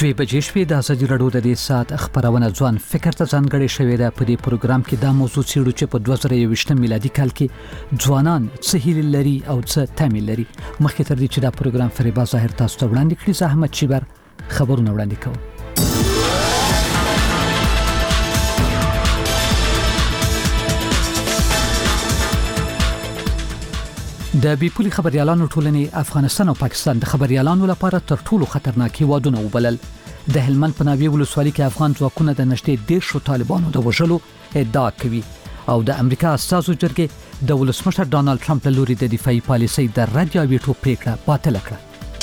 دوی بجې شوې د ازادي راډیو د دې ساعت خبرونه ځوان فکر ته ځانګړې شوې ده. په دې پروګرام کې دا موضوع څېړو چې په 2021 میلادي کال کې ځوانان څه هیلې لري او څه تمې لري. مخکې تر دې چې دا پروګرام فریبا ظاهر تاسو ته وړاندې کړي، زه احمد چیبر خبرونه وړاندې کوم. د بیپولي خبريالانو ټولنې افغانستان او پاکستان د خبريالانو لپاره تر ټولو خطرناک هیوادونه وبلل. د هلمند په ناوې ولسوالۍ کې افغان ځواکونه د نشټې 10 طالبانو د وژلو ادعا کوي او د امریکا استازو جرګې د ولسمشر ډانلډ ټرمپ له لوري د دفاعي پالیسۍ د رد یا ویټو پریکړه باطل کړه.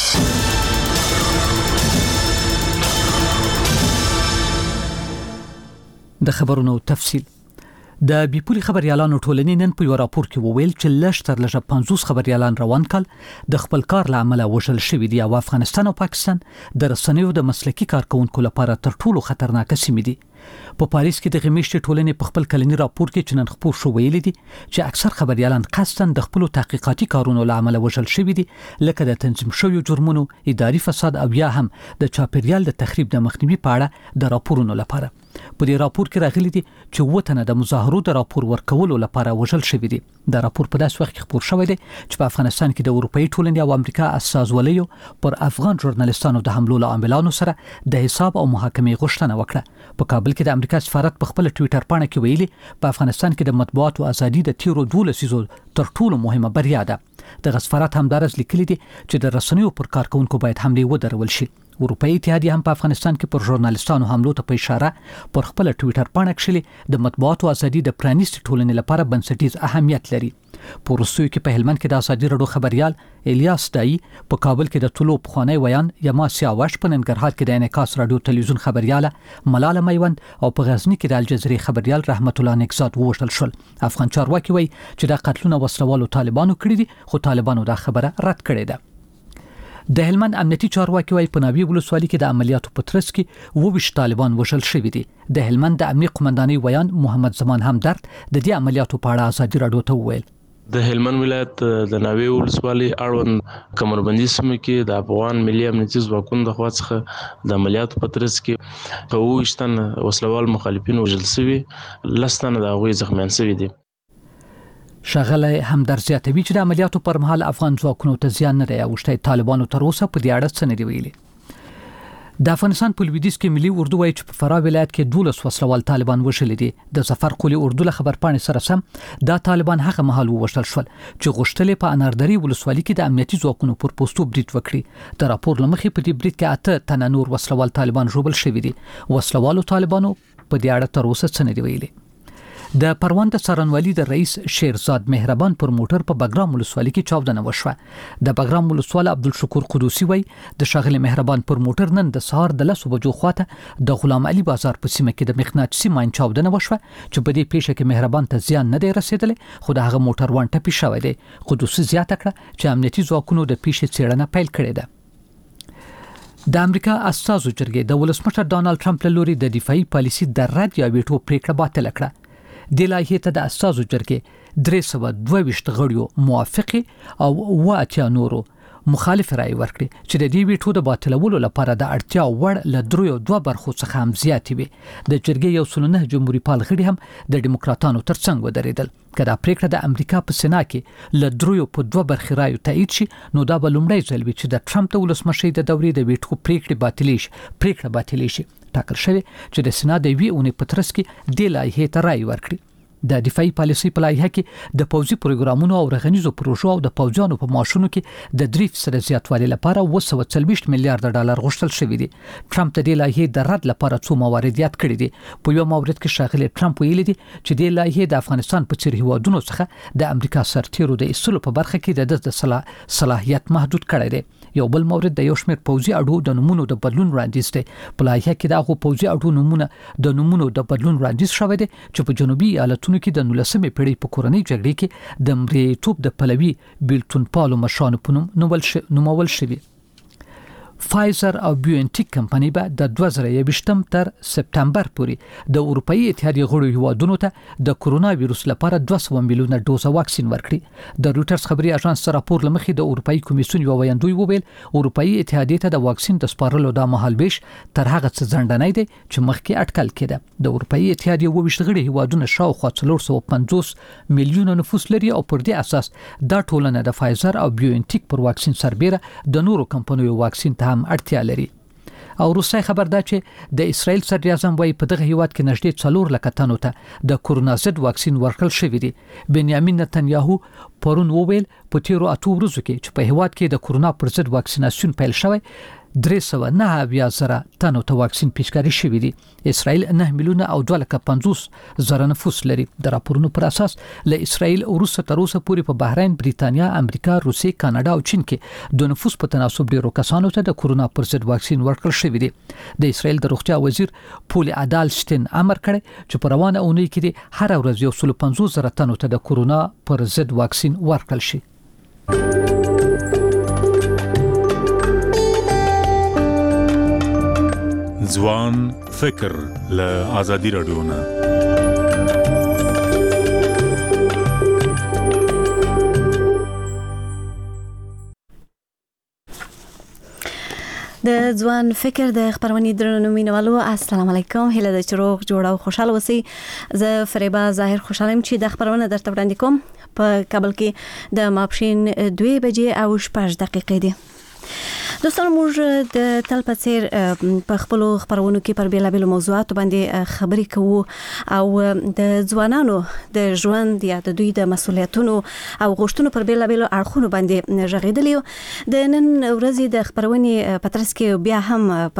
د خبرونو تفصیل. د بیپولي خبريالانو ټولنې نن په یو راپور کې وویل چې لږ تر لږه 50 خبريالان روان کال د خپل کار له امله وژل شوي دي او افغانستان او پاکستان د رسنیو د مسلکي کارکونکو لپاره تر ټولو خطرناک سیمې دي. په پاریس کې د غمیشتي ټولنې په خپل کلنی راپور کې چې نن خبر شو ویلي دي چې اکثر خبريالان قصداً د خپل تحقیقاتي کارونو له امله وژل شوي دي، لکه د تنظیم شویو جرمونو، اداري فساد او یا هم د چاپیریال د تخریب د مخنیوي په اړه د راپورونو لپاره. په دې راپور کې راغلي دي چې وطن د مظاهرو د راپور ورکولو لپاره وژل شوی دي. دا راپور په داس وخت کې خبر شوی دی چې په افغانستان کې د اروپאי ټولنې او امریکا استازولیو پر افغان ژورنالیستانو د حملو له عاملانو سره د حساب او محاکمې غوښتنه وکړه. په کابل کې د امریکا سفارت په خپل ټوئیټر باندې کې ویلي په افغانستان کې د مطبوعاتو ازادي د تیرو 12 لسیزو تر ټولو مهمه بریا ده. د سفارت همدارس لیکلي دي چې د رسنیو پر کارکونکو باید حمله ودرول شي. اروپאי اتحادیه هم په افغانستان کې پر ژورنالیستانو حملو ته په اشاره پر خپل ټوئیټر باندې کښلي د مطبوعاتو ازادي د پرانیستي ټولنې لپاره بنسټیز اهمیت لري. په روسیې کې په هلمند کې د ازادي راډیو خبريال الیاس دای، په کابل کې د طلوع پخوانی ویان یما سیاوش، په ننګرهار کې د انعکاس راډیو تلویزیون خبرياله ملاله میوند او په غزنی کې د الجزیرې خبريال رحمت الله نکزاد ووژل شول. افغان چارواکي وایي چې دا قتلونه وسلوالو طالبانو کړی دي، خو طالبانو دا خبره رد کړې ده. د هلمند امنیتي چارواکي وايي په ناوې ولسوالۍ کې د عملیاتو په ترڅ کې 22 طالبان وژل شوي دي. د هلمند د امنیت قومندانۍ ویان محمد زمان همدرد د دې عملیاتو په اړه ازادي راډیو ته وویل. د هلمند ولایت د ناوې ولسوالۍ اړوند کمربندي سیمه کې د افغان ملي امنیتي ځواکونو د خوا څخه د عملیاتو په ترڅ کې 22 تن وسلوال مخالفین وژل شوي، 10 تن د هغوی زخمیان شوي دي. شغله همدرد زیاتوي چې د عملیاتو پر مهال افغان ځواکونو ته زیان نه دی اوښتی. طالبانو تر اوسه په دې اړه څه نه دی ویلي. د افغانستان په لویدیځ کې ملي اردو وايي چې په فراه ولایت کې 12 وسلوال طالبان وژل دي. د ظفر قولي اردو له خبرپاڼې سره سم دا طالبان هغه مهال وژل شول چې غوښتل په اناردري ولسوالۍ کې د امنیتي ځواکونو پر پوسټو برید وکړي. د راپور لمخې په دې برید کې 8 تن نور وسلوال طالبان ژوبل شوي دي. وسلوالو طالبانو په دې اړه تر اوسه څه نه دی ویلي. د پروان د څارنوالۍ د رئیس شیرزاد مهربان پر موټر په بګرام ولسوالۍ کې چاودنه وشوه. د بګرام ولسوال عبدالشکور قدوسی وای د شاغلی مهربان پر موټر نن د سهار د 10 بجو خواته د غلام علي بازار په سیمه کې د مخناطیسي ماین چاودنه وشوه چې په دې پیښه کې مهربان ته زیان نه دی رسیدلی، خو د هغه موټر وان ټپي شوی دی. قدوسی زیاته کړه چې امنیتي ځواکونو د پیښې څېړنه پیل کړې ده. د امریکا استازو جرګې د ولسمشر ډانلډ ټرمپ له لوري د دفاعي پالیسۍ د رد یا ویټو پریکړه باطل کړه. د لایحې ته د استازو جرګې 322 غړیو موافق او 80 نورو مخالف رائے ورکړي چې د دې ویټو د باطلولو لپاره د اړتیا وړ ل 2 برخو څخه هم زیاتې وي. د جرګې یو سلنه جمهوریت پال غړي هم د ډیموکراتانو ترڅنګ ودرېدل. کله پریکړه د امریکا په سنا کې ل 2 برخې رائے تایید شي، نو دا به لومړی ځل وي چې د ټرمپ د ولسمشۍ د دورې د ویټو پریکړه باطلې شي. ټاکل شوی چې د سنا د وی اونې په ترڅ کې د لایحې ته رائے ورکړي. د دفاعي پالیسۍ په لایحه کې د پوځي پروګرامونو او رغنیزو پروژو او د پوځیانو په معاشونو کې د 3% زیاتوالي لپاره 240 میلیارډ ډالر غوښتل شوی دی. ټرمپ د دې لایحې د رد لپاره څو موارد یاد کړی دي. په یو مورد کې شاغلی ټرمپ ویلي دي چې د لایحې د افغانستان په څیر هیوادونو څخه د امریکا سرتیرو د ایستلو په برخه کې د صلاحیت محدود کړی دی. یو بل مورد د یو شمېر پوځي اډو د نمونو د بدلون وړاندیز دی. په لایحه کې د هغو پوځي اډو نمونو د بدلون وړاندیز شوی دی چې په جنوبي ایالتونو کې د 19مې پیړۍ په کورنۍ جګړې کې د مریتوب د پلوي بیلتون پالو مشرانو په نوم نومول شوی. فایزر او بیوانټیک کمپنۍ به د 2021 تر سپتمبر پورې د اروپאי اتحادیه غړو هیوادونو ته د کورونا وایروس لپاره 200 میلیونه ډوزه واکسین ورکړي. د رويټرز خبري اژانس سره راپور لمخې د اروپאי کمیسیون یو ویاندوی وویل اروپאי اتحادیه ته د واکسین د سپارلو د مهالبیش تر هغه څه ځنډنۍ دی چې مخکې اټکل کېده. د اروپאי اتحادیه وویشت غړي هیوادونه شاوخوا 450 میلیونه نفوس لري او پر دې اساس دا ټولنه د فایزر او بیوانټیک پر واکسین سربېره د نورو کمپنیو واکسین ته هم اړتیا لري. او روسي خبر دا چې د اسرائیل صدر اعظم وايي په دغه هیواد کې نږدې 4 لک تنو ته د کورونا ضد واکسین ورکړل شوی دی. بنیامین نتنیاهو پرون وویل په تیرو 8 ورځو کې چې په هیواد کې د کورونا پر ضد واکسیناسیون پیل شوی 309 تنو ته واکسین پیشکاري شوی دی. اسرائیل 9 میلیونه او 250,000 نفوس لري. د راپورونو پر اساس له اسرائیل وروسته تر اوسه پورې په بحرین، بریتانیا، امریکا، روسیې، کاناډا او چین کې د نفوس په تناسب ډیرو کسانو ته د کورونا پر ضد واکسین ورکړل شوی دی. د اسرائیل د روغتیا وزیر پول عدالشتین امر کړی چې په روانه اونۍ کې هر ورځ 150,000 تنو ته د کورونا پر ضد واکسین ورکړل شي. ځوان فکر له آزادي رادیو نه د ځوان فکر د خبرونې درنو مینوالو السلام علیکم. هله د چروغ جوړه او خوشاله اوسئ. زه فریبا ظاهر خوشاله یم چې د خبرونه درته وړاندې کوم. په کابل کې د ماپښین 2 بجې او 6 دقیقې دي. دوستانو موږ د تل په څیر په خپل خبرونو کې پر بیلابیلو موضوعاتو باندې خبرې کوو او د ځوانانو د ژوند یا د دوی د مسؤلیتونو او غوښتنو پر بیلابیلو اړخونو باندې ژغېدل یو. د نن ورځې د خبرونې په ترڅ کې بیا هم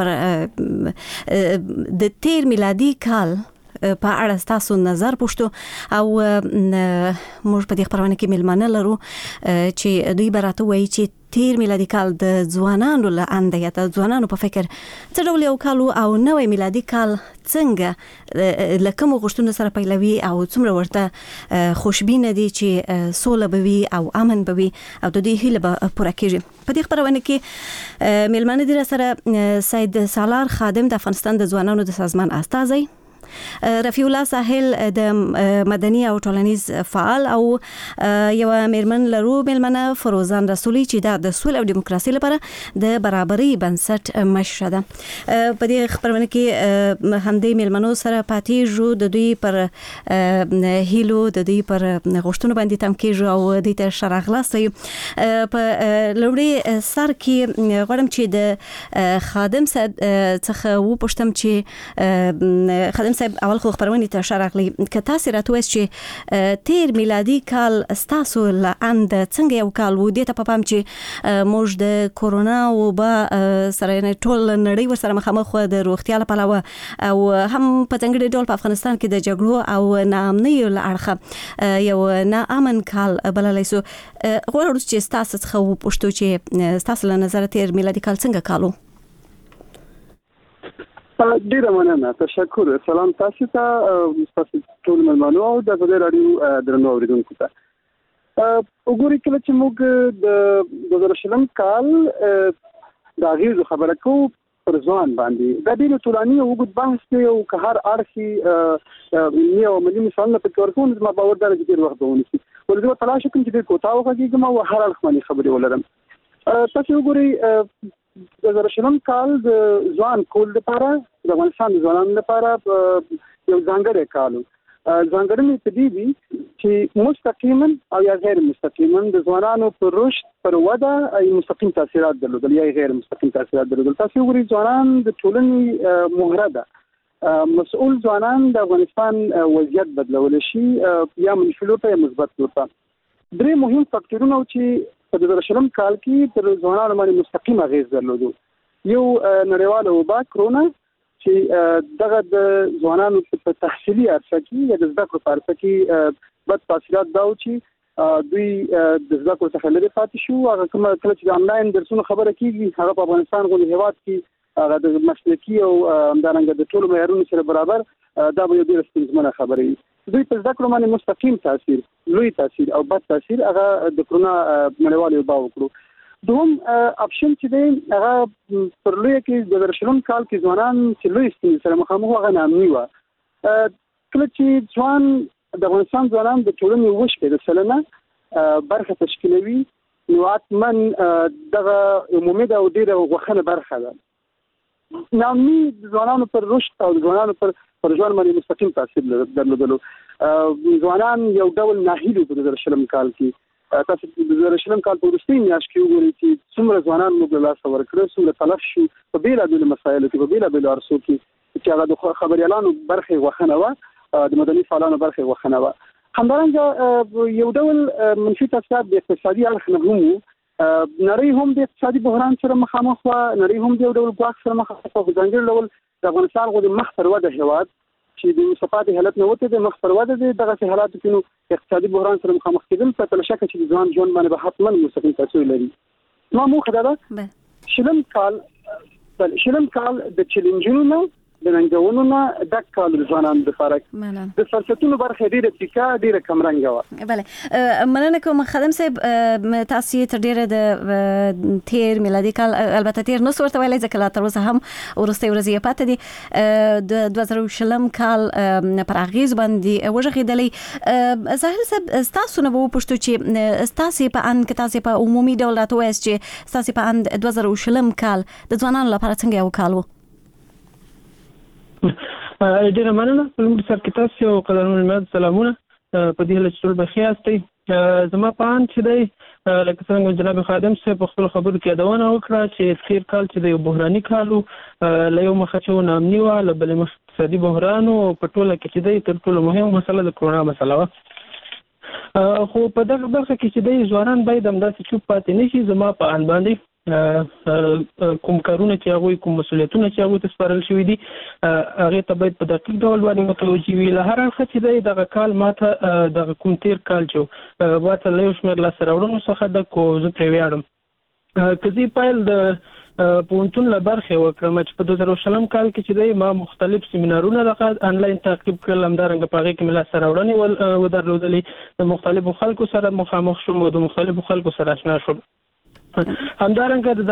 پر د تیر میلادي کال په اړه تاسو نظر پوښتو او موږ په دې خبرونه کې ملمانه لرو چې دوی براته وایي چې تیر میلادي کال د ځوانانو له انده یا د ځوانانو په فکر څه ډول یو کال او نوې میلادي کال څنګه لکه مو غوښتنه سره پیلوي او څومره ورته خوشبینه دي چې سوله به وي او امن به وي او د دې هیله به پوره کیږي. په دې خبرونه کې ملمانه دي سره سید سالار خادم د افغانستان د ځوانانو د سازمان استازی، رفیع الله ساحل د مدني او ټولنیز فعال او یو میرمن لرو ملمنه فروزان رسولي چې د سولې او دیموکراسي لپاره د برابرۍ بنسټ مشره ده. په دې خبرونه کې همدې ملمنو سره پاتې جو د دوی پر هیلو د دوی پر غوښتنو باندې تم کېږي او د ته شرغلاسي په لوړې سر کې غواړم چې د خادم څخه و پښتم چې خادم صاحب اول خو خبرونه ته شرغلي که تاسو راتوي چې تیر میلادي کال ستاسو لاند څنګه یو کال و دې ته په پام چې موږ د کورونا او با سره ټول نړۍ ور سره مخامخ د روغتیا لپاره او هم په څنګه ډول په افغانستان کې د جګړو او ناامنۍ لارخه یو ناامن کال بللای سو. غواړم چې تاسو څخه و پوښتو چې تاسو له نظر تیر میلادي کال څنګه کالو؟ ډیره مننه، تشکر. سلام تاسو ته، تاسو ټول ملمنو او د غوډه رادیو درنو اوریدونکو ته. وګورئ کله چې موږ د 2020 کال د غیرو خبره کوو پر ځوان باندې د دې ټولنې وګړي بحث کوي او که هر اړخي یو ملي مثال په تور کوم ما باور درته ډیر وخت ونیسي ولې زه تلاش کوم چې کوتا وکړم او هر اړخ باندې خبرې ولرم. تاسو وګورئ د 2020 کال د ځوان کول لپاره د افغانستان ځوانانو لپاره یو ځانګړی کال ځانګړنې په دې دي چې مستقیما او یا غیر مستقیما د ځوانانو پر رشد پر وده ای مستقیم تاثیرات درلودل یا غیر مستقیم تاثیرات درلودل. تاسو وګورئ ځوانان د ټولنې مهره ده، مسؤل ځوانان د افغانستان وضعیت بدلول شي یا منفي لور ته یا مثبت لور ته. درې مهم فاکټورونه چې په 2020 کال کې پر ځوانانو باندې مستقیم اغیز درلودو. یو نړیواله وبا کرونا چې دغه د ځوانانو په تحصیلي عرصه کې یا د زده کړو په عرصه کې بد تاثیرات دا و چې دوی د زده کړو څخه لرې پاتې شو. هغه کومه کله چې د انلاین درسونو خبره کیږي هغه په افغانستان غوښتل هیواد کې هغه د مسلکي او همدارنګه د ټولو معیارونو سره برابر دا به یو ډېر ستونزمنه خبره وي. دوی په زده کړو باندې مستقیم تاثیر، لوی تاثیر او بد تاثیر هغه د کرونا نړیوالې وبا وکړو. دوم اپشن چې دی هغه پر لوی کې د 2020 کال کې ځوانان چې لوی ستونزې سره مخامخ هغه نامني و. کله چې ځوان د افغانستان ځوانان د ټولنې وشپې د سلنه برخه تشکیلوي نو اتمن دغه عمومي او ډیره غوښنه برخه ده. نامني ځوانانو پر رشد او ځوانانو پر ژوند باندې مستقیم تاثیر درلودلو. ځوانان یو ډول ناهیلي په 2020 کال کې تاسو د 2020 کال په وروستۍ میاشت کې وګورئ چې څومره ځوانان موږ له لاسه ورکړل، څومره تلف شو په بیلابېلو مسایلو کې، په بیلابېلو عرصو کې چې هغه د خبريالانو برخه غوښنه وه، د مدني فعالانو برخه غوښنه وه. همدارنګه یو ډول منفي تاثیرات د اقتصادي اړخ نه هم نړۍ هم د اقتصادي بحران سره مخامخ وه، نړۍ هم د یو ډول ګواښ سره مخامخ وه. په ځانګړي ډول د افغانستان غو د مخ پر وده هېواد چې د صفاتي حالت نه وته د مخ پر وده د دغه حالات کې نو اقتصادي بحران سره مخامخ کېدل په تل شک چې د ځوان ژوند باندې به حتما مستقیم تاثیر لري. نو موږ دا شلم کال د چیلنجونو نه د ننګونو نه د کال ځوانان د فرق د فرصتونو برخه ډیره تکا ډیره کم رنګه و. بله مننه کوم خادم صاحب، تاسو تر ډیره د تیر میلادي کال البته تیر نو ورته ویلای ځکه لا تر اوسه هم ورسته ورځې پاتې دي د 2020 کال پر اغیز باندې وژغېدلې. ظاهر صاحب تاسو نه وو پښتو چې تاسو په ان کې تاسو په عمومي ډول راته وایي چې تاسو په ان 2020 کال د ځوانانو لپاره څنګه یو کال وو؟ ډیره مننه. په لومړي سر کې تاسو او قدرمن ملت سلامونه په دې هیله چې ټول بخیر یاستئ. زما په اند چې دی لکه څنګه جناب خادم صاحب په خپل خبرو کې یادونه وکړه چې تیر کال چې د یو بحراني کال و، له یو مخه چې نامني وه، له بلې مخې اقتصادي بحران و، په ټوله کې چې دی تر ټولو مهمه مسله د کرونا مسله وه. خو په دغه برخه کې چې دی ځوانان باید همداسې چوپ پاتې نه شي. زما په اند باندې کوم کارونه چې هغوی کوم مسؤلیتونه چې هغوی ته سپارل شوي دي هغې ته باید په دقیق ډول باندې متوجه وي. له هر اړخه چې دی دغه کال ماته دغه کوم تیر کال چې ماته له یو شمېر لاسته راوړنو څخه ډک و، زه پرې ویاړم. که زه پیل د پوهنتون له برخې وکړم چې په 2020 کال کې چې دی ما مختلف سیمینارونه دغه انلاین تعقیب کړل، همدارنګه په هغې کې مې لاسته راوړنې ودرلودلې، د مختلفو خلکو سره مخامخ شوم او د مختلفو خلکو سره اشنا شوم. همدارنګه د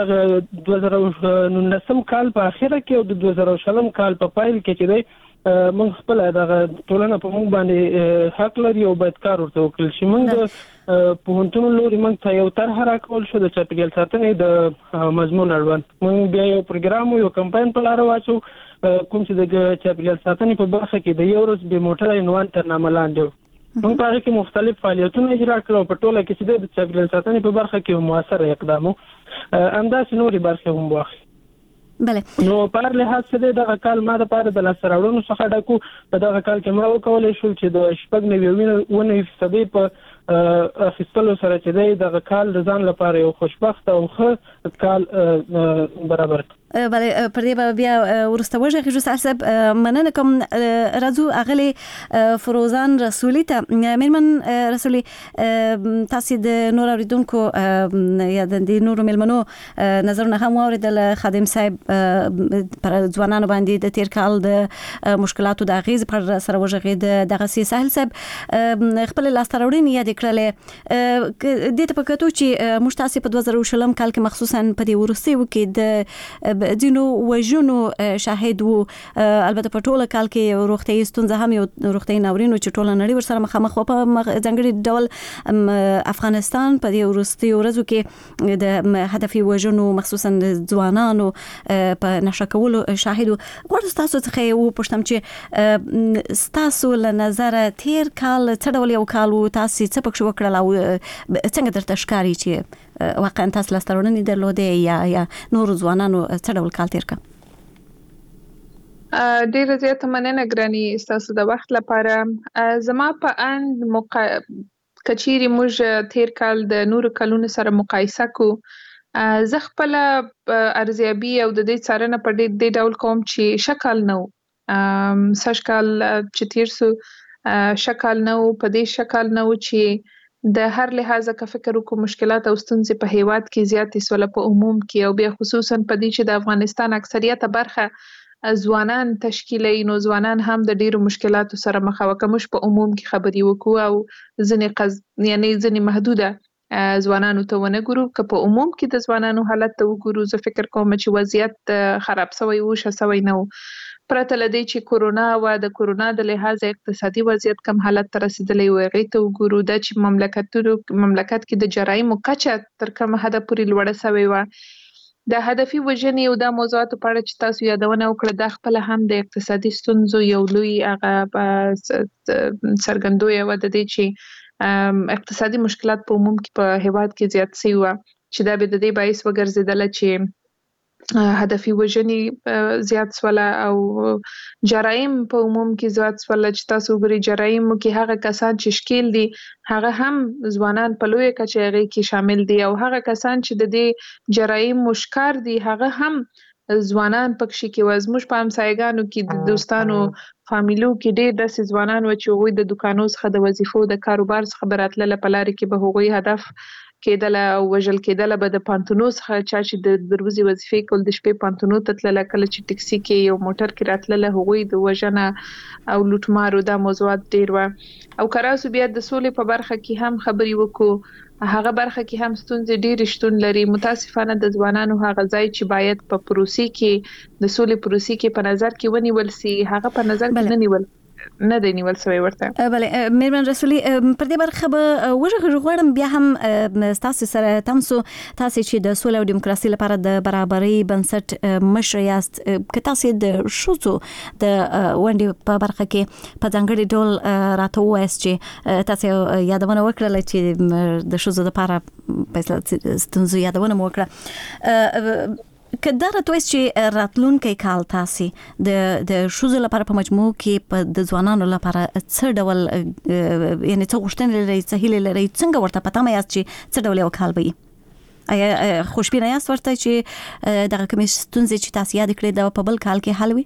2019 کال په اخره کې او د 2020 کال په پایل کې چې دی موږ خپل دغه ټولنه په موږ باندې حق لري او باید کار ورته وکړل شي. موږ د پوهنتون لوري موږ ته یو طرحه راکول شو د چاپیریال ساتنې د مضمون اړوند. موږ بیا یو پروګرام یو کمپاین په لاره واچو کوم چې د چاپیریال ساتنې په برخه کې د یو ورځ بې موټره عنوان تر نامه لاندې و. موږ په هغه کې مختلف فعالیتونه اجرا کړو په ټوله کې چې د چاپیریال ساتنې په برخه کې موثر اقدام و، همداسې نورې برخې هم واخلي. بله نو په هر لحاظ چې دغه کال ما دپاره د لاسته راوړنو څخه ډک و. په دغه کال کې ما وکولی شو چې د 96.9% په اخیستلو سره چې دی دغه کال د ځان لپاره یو خوشبخته او ښه کال برابر کړ. بله پر دې به بیا وروسته وژغېږو. صاحب مننه کوم. راځو اغلې فروزان رسولي ته. مېرمن رسولي، تاسو د نور اوریدونکو یا د نورو مېلمنو نظرونه هم واورېدل. خادم صاحب پر ځوانانو باندې د تیر کال د مشکلاتو د اغېز پر سره وژغېد. دغسې ساحل صاحب خپل لاسته راوړنې یادې کړلې. دې ته په کتو چې موږ تاسې په 2020 کال کې مخصوصا په دې وروستیو کې د ځینو وژنو شاهد وو. البته په ټوله کال کې روغتیايي ستونزه هم یو روغتیايي ناورین چې ټوله نړۍ ورسره مخامخ وه. په ځانګړي ډول افغانستان په دې وروستیو ورځو کې د هدفي وژنو مخصوصا د ځوانانو په نشه کولو شاهد وو. غواړم ستاسو څخه وپوښتم چې ستاسو له نظره تیر کال څه ډول یو کال و؟ تاسو څه پکې وکړل او څنګه درته ښکاري چې واقعا تاسو لاسته راوړنې درلودې یا نور ځوانانو څه ډول کال تیر کړ؟ ډیره زیاته مننه ګراني ستاسو د وخت لپاره. زما په اند کچيري موږ تیر کال د نورو کلونو سره مقایسه کو، زه خپل ارزیابي او د دې څارنه په دې ډول کوم چې شکل نو سشکال چې تیر سو شکل نو په دې شکل نو چې د هر لحاظه که فکر وکړو مشکلات او ستونزې په هیواد کې زیاتې سوله په عموم کې او بیا خصوصا په دې چې د افغانستان اکثریت برخه ځوانان تشکیلي، نو ځوانان هم د ډیرو مشکلاتو سره مخ وو. که موږ په عموم کې خبرې وکړو او ځینې محدوده ځوانانو ته ونه ګورو که په عموم کې د ځوانانو حالت ته وګورو زه فکر کوم چې وضعیت خراب شوی و ښه شوی نه و پرته له دې چې کورونا و د کورونا د لحاظ اقتصادي وضعیت کم حالت ته رسیدلی و هغې ته وګورو دا چې مملکت کې د جرایمو کچه تر کومه حده پورې لوړه شوې وه د هدفي وژنې او د موضوعاتو په اړه چې تاسو یادونه وکړه دا خپله هم د اقتصادي ستونزو یو لوی هغه څرګندوی و د دې چې اقتصادي مشکلات په عموم کې په هیواد کې زیات شوي وه چې دا به د دې باعث وګرځېدله چې هدفي وژنې زیات شوله او جرایم په عموم کې زیات شوله چې تاسو وګورئ جرایمو کې هغه کسان چې ښکیل دي هغه هم ځوانان په لویه کچه هغې کې شامل دي او هغه کسان چې د دې جرایمو ښکار دي هغه هم ځوانان پکښې کې وه زموږ په همسایګانو کې د دوستانو فامیلو کې ډېر داسې ځوانان وه چې هغوی د دوکانو څخه د وظیفو د کاروبار څخه به راتلله په لارې کې به هغوی هدف کېدله او وژل کېدله به د پانتونو څخه چا چې د ورځې وظیفې کول د شپې پانتونو ته تلله کله چې ټکسي کې یو موټر کې راتلله هغوی د وژنه او لوټمارو دا موضوعات ډېر وه او که راسو بیا د سولې په برخه کې هم خبرې وکړو هغه برخه کې هم ستونزې ډېرې شتون لري متاسفانه د ځوانانو هغه ځای چې باید په پروسې کې د سولې پروسې کې په نظر کې ونیول سي هغه په نظر کې نه دی نیول شوی ورته بله میرمن رسولي پر دې برخه به وغواړم بیا هم ستاسو سره تاسو چې د سولې او دیموکراسي لپاره د برابرۍ بنسټ مشر یاست که تاسو د ښځو د ونډې په برخه کې په ځانګړي ډول راته ووایاست چې تاسو یادونه وکړله چې د ښځو لپاره په ستونزو یادونه مو وکړه که دا راته وایاست چې راتلونکی کال تاسو د ښځو لپاره په مجموع کې د ځوانانو لپاره څه ډول یعنې څه غوښتنې لرئ څه هیلې لرئ څنګه ورته په تمه یاست چې څه ډول یو کال به وي آیا خوشبینه یاست ورته چې دغه کومې ستونزې چې تاسو یاد کړې دا په بل کال کې حل وي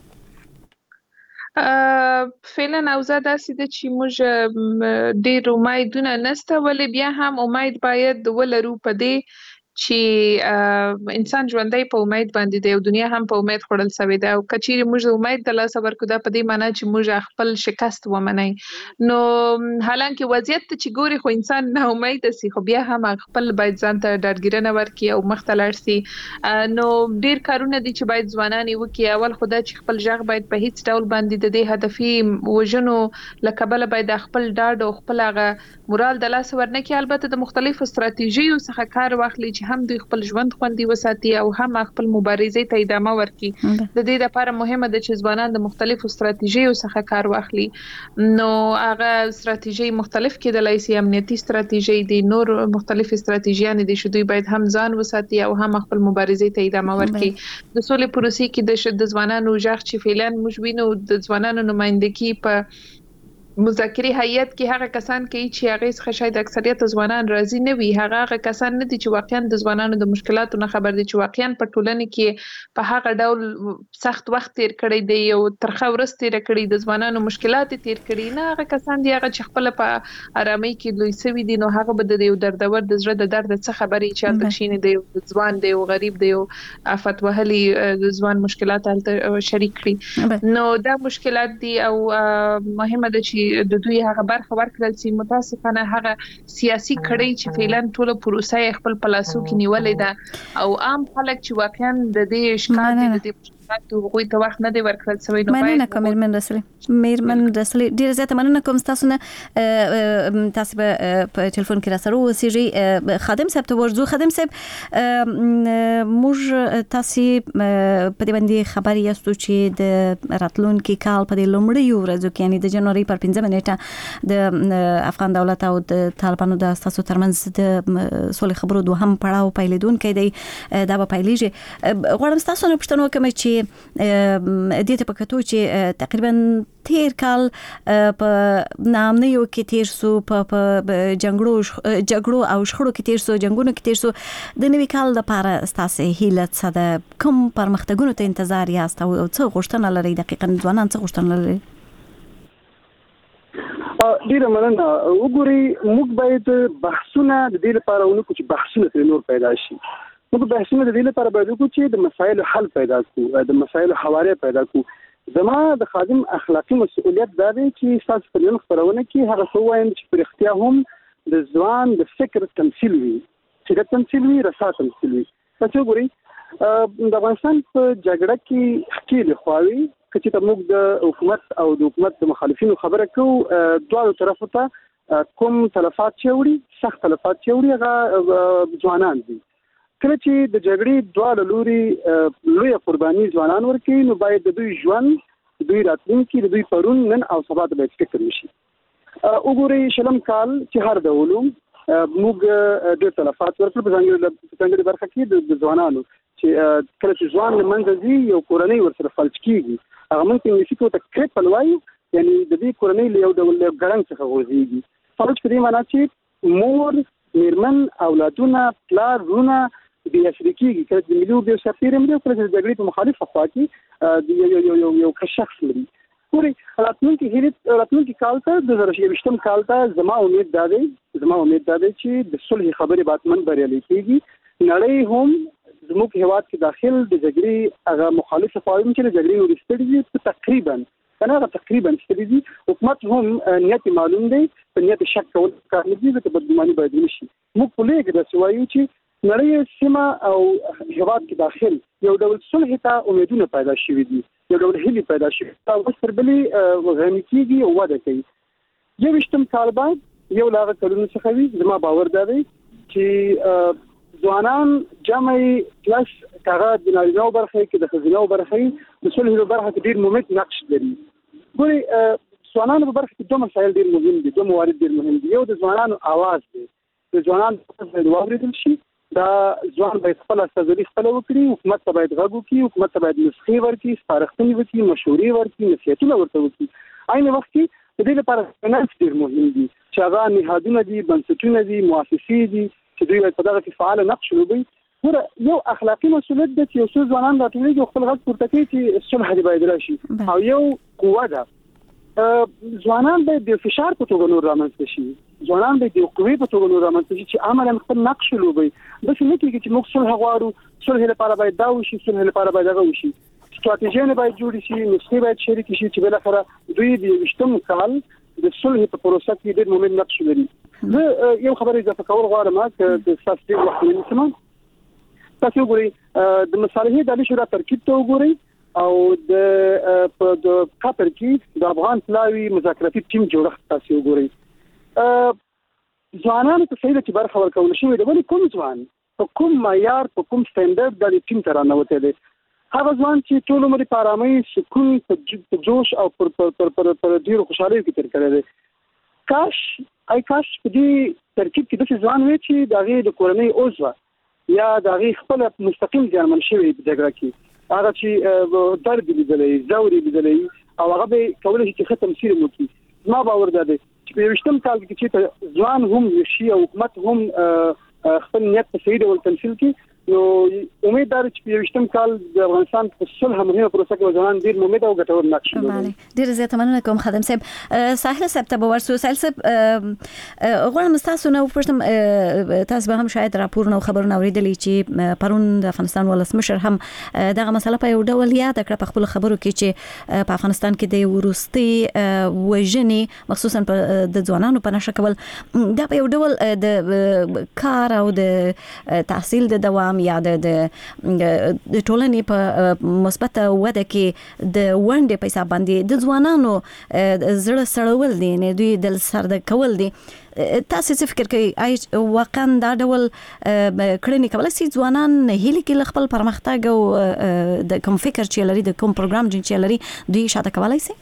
فعلا اوضاع داسې ده چې موږ ډېر امیدونه نشته ولې بیا هم امید باید ولرو په دې چې انسان ژوندی په امید باندې دی او دنیا هم په امید خوړل شوې ده او که چیرې موږ د امید د لاسه ورکړو دا په دې معنا چې موږ خپل شکست ومنئ نو حالانکه وضعیت ته چې ګوري خو انسان نه امیده سي خو بیا هم خپل باید ځان ته ډاډګیرنه ورکړي او مخ ته لاړ سي نو ډېر کارونه دي چې باید ځوانان یې وکړي اول خو دا چې خپل غږ باید په هیڅ ډول باندې د دې هدفي وژنو له کبله باید خپل ډاډ او خپل هغه مورال د لاسه ورنکړي البته د مختلفو ستراتیژیو څخه کار واخلي چې هم دوی خپل ژوند خوندي وساتي او هم خپل مبارزې ته ادامه ورکړي د دې لپاره مهمه ده چې ځوانان د مختلفو ستراتیژیو څخه کار واخلي نو هغه ستراتیژي مختلف کېدلای شي امنیتي ستراتیژي دي نور مختلف ستراتیژیان دي چې دوی باید هم ځان وساتي او هم خپل مبارزې ته ادامه ورکړي د سولې پروسې کې د ځوانانو ژغ چې فعلا موږ وینو د ځوانانو نمائندګي په مذاکرې هیئت کې هغه کسان کوي چې هغه څخه شاید اکثریت ځوانان راضي نه وي هغه کسان نه دي چې واقعا د ځوانانو د مشکلاتو نه خبر دي چې واقعا په ټولنه کې په هغه ډول سخت وخت تیر کړی دی او ترخه ورځ تیر کړی د ځوانانو مشکلات تیر کړی نه هغه کسان دي هغه چې خپل په آرامۍ کې لوی سوي دي نو هغه به د یو دردور د زړه د درد څخه خبرې چې د شینې دی ځوان دی او غریب دی او آفت وهلي ځوان مشکلات شریک کړي نو دا مشکلات دي او مهمه ده چې د دوی هغه برخه ورکړل چې متاسفانه هغه سیاسي کړۍ چې فعلا ټول پروسه خپل پلاسو کې نیولې ده او عام خلک چې واقعا د دې ښکار دي د دې هغوی ته وخت نه دی ورکړل شوی نو مننه کوم میرمن رسولي ډیر زیاته مننه کوم تاسو نه تاسو په ټلیفون کې را سره اوسېږي خادم صاحب ته ورځو خادم صاحب موږ تاسو په دې باندې خبري یاستو چې د راتلونکي کال په لومړۍ ورځو کې یعنی د جنوري پر 15 نیټه د افغان دولت او د طالبانو د اساسو ترمنځ د سولې خبرو دوهم پړاو پیلېدونکی دی دا به پیلېږي غواړم تاسو نه پوښتنه وکړم چې دې ته پکاتو چې تقریبا تیر کال په نامنیو کې تیر سو په جګړو او شخړو کې تیر سو جنگونو کې تیر سو د نوي کال لپاره تاسو هیله څه ده کوم پرمختګونو ته انتظار یاست او څه غوښتنه لرئ دقیقاً ځوانان څه غوښتنه لري ډیره مننه وګورئ موږ باید بحثونه د دې لپاره ونکړو چې بحثونه ترې نور پیدا شي موږ بحثونه د دې لپاره باید وکړو چې د مسایلو حل پیدا کړو د مسایلو حواله پیدا کړو زما د خادم اخلاقی مسؤلیت دا دی چې تاسو په نن خبرونه کې هغه څه وایم چې پر اختیار هم د ځوان د فکر تمثيل وي چې د تمثيل وي رسا تمثيل وي. تاسو ګورئ د افغانستان په جګړه کې خپل خواوي چې ته موږ د حکومت او د حکومت د مخالفینو خبره کوو دواړو طرفو ته کوم تلفات چې وړي سخت تلفات چې وړي هغه ځوانان دي. کله چې د جګړې دواړه لوري لوی قرباني ځوانان ورکوي نو باید د دوی ژوند دوی راتلونکي د دوی پرون نن او سبا ته باید فکر وشي. وګورئ شلم کال چې هر ډول موږ ډېر تلفات ورکړل په ځانګړي برخه کې د ځوانانو چې کله چې ځوان لمنځه ځي یو کورنۍ ورسره فلج کیږي هغه موږ انګلیسي کې ته کریپل وایو یعنی د دې کورنۍ له یو ډول ګړنګ څخه غورځېږي. فلج په دې معنی چې مور میرمن اولادونه پلار رونه بیا شریکيږي کله چې ملي او سفیر ملي کله چې جګړې په مخالفه خوا کې یو شخص لري. پوری راتلونکي کال ته د 2020 کال ته زما امید ده چې د صلح خبرې باتمن بریالي کیږي. نړۍ هم زموږ هیواد کې داخل د جګړې هغه مخالفه قواعد چې د جګړې ورستړي تقریبا ستړي حکومت هم نیت معلوم دی په نیت شک کول کار نه دي چې بدګماني باید نشي. موږ په لږ د سوایو چې نړۍ سیمه او هیواد کې داخل یو ډول صلح ته امیدونه پیدا شوي دي یو ډول هیله پیدا شوي او ورسره غني کیږي او وده کوي. 20 کال بعد یو لاغه کلونه څخه وي زما باور دی چې ځوانان جمع پلس کاغه د نارینه برخه کې د خزینه برخه د صلح برخه کې ډیر مهم نقش لري. ګوري ځوانانو په برخه کې دوه مسایل ډیر مهم دي دوه موارد ډیر مهم دي. یو د ځوانانو आवाज دی د ځوانانو په واوریدل شي دا ځوان باید خپل استازولي خپل وکړي حکومت ته باید غږ وکړي حکومت ته باید نسخې ورکړي سپارښتنې وکړي مشورې ورکړي نصیحتونه ورته وکړي. عین وخت کې د دې لپاره فینانس ډیر مهم دي چې هغه نهادونه دي بنسټونه دي مؤسسې دي چې دوی په دغه کې فعال نقش لوبي. یو اخلاقی مسؤلیت دی چې اوسه ځوانان راټولېږي خپل غږ پورته کوي چې صلح دی باید راشي او یو قوه ده. ځوانان باید د فشار په توګه نور رامنځته شي ځوانان باید د قوې په توګه نور رامنځته شي چې عملاً خپل نقش لوبي. بس نه کېږي چې موږ صلح غواړو صلح لپاره باید دا وشي صلح لپاره باید هغه وشي ستراتیژي باید جوړ شي نسخې باید شریک شي چې بل اخره دوی د 20 کال د صلح په پروسه کې ډېر مهم نقش لري. زه یو خبره اضافه کول غواړم چې د ساسي وخت ونیسم. تاسو وګورئ د مصالحې د شورا ترکیب ته وګورئ او د قطر کې د افغان پلاوی مذاکراتي ټیم جوړښت تاسو وګورئ. ځوانانو ته صحیح چې برخه ورکول شوې ده ولې کوم ځوان په کوم معیار په کوم سټانډرډ د ټیم تر راوته دي هغه ځوان چې ټول عمر په آرامۍ سکون په جوش او پر ډیرو خوشحالۍ کې تیر کړی دی. کاش په دې ترکیب کې د ځوان وي چې دغه د کورنۍ عضو یا دغه خپل مستقیم ځانمن شوی په جګړه کې هغه چې درد لیدلې زوري لیدلې او هغه به کولای شي چې ختم سیر وکړي. ما باور ده چې په 20 کال کې چې ځوان هم شي او حکومت هم خپل نیت په صحیح ډول تمثيل کړي نو امید ده چې په 20 کال د افغانستان په صلح مهمه پروسه کې ځوانان ډیر مؤمن او ګټور نقش لري. ډیر زیات مننه کوم خادم صاحب. ساحل صاحب ته ورسو ساحل صاحب غواړم تاسو نو پښتم تاسو به هم شاید راپور نو خبرونه اوریدلې چې پرون د افغانستان ولسمشر هم دغه مسله په یو ډول یاد کړ په خپل خبرو کې چې په افغانستان کې د ورستي وژنې مخصوصا د ځوانانو په نشه کول دا په یو ډول د کار او د تحصیل د دوام یا د ټولنې په مثبت وده کې د ونډې په حساب باندې د ځوانانو زړه سړول دي نه دوی د سر د کول دي. تاسو څه فکر کوئ واقعا دا ډول کړنې کولای شي ځوانان هیله کې خپل پرمختګ او د کوم فکر چې لري د کوم پروګرام چې لري دوی شاته کولای شي؟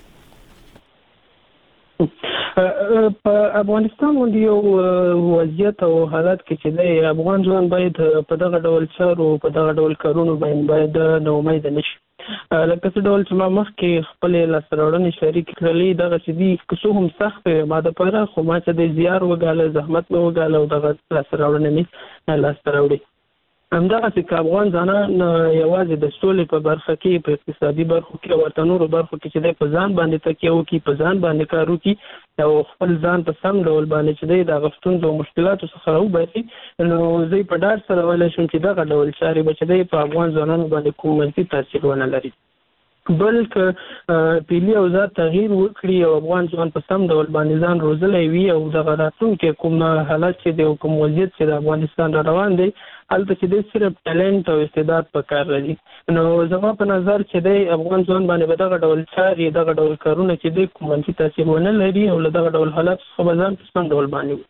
په افغانستان باندې یو وضعیت او حالات کې چې د افغان ځوان باید په دغه ډول چارو په دغه ډول کارونو باید نو امید نشي. لکه څه ډول چې ما مخکې خپل لاسته شریک کړلې دغه چې دي که هم سخت ماده پاره خو ما چې د زیار وګاله زحمت مې وګاله او دغه لاسته مې لاسته راوړي. همدغه چې افغان ځوانان یوازې د سولې په برخه کې په اقتصادي برخو کې او ورته نورو برخو کې چې په ځان باندې تکیه وکړي په ځان باندې کار وکړي او خپل ځان په سم ډول باندې چې د غفتونو او مشکلاتو څخه راوباسي نو زه په ډاډ سره ویلی شم چې دغه ډول چارې به چې په افغان ځوانانو باندې کوم منفي تاثیر ونه لري. بلکې پیلي اوضاع تغییر وکړي او افغان ځوان په سم ډول باندې ځان روزلی وي او دغه راتلونکي کوم حالت چې د کوم وضعیت چې د افغانستان را روان دی هلته چې دی صرف ټالنټ او استعداد پکار لري. نو زما په نظر چې دی افغان ځوان باندې به دغه ډول چارې دغه ډول کارونه چې دی کوم منفي تاثیر ونه لري او له دغه ډول حالت څخه به ځان په سم ډول باندې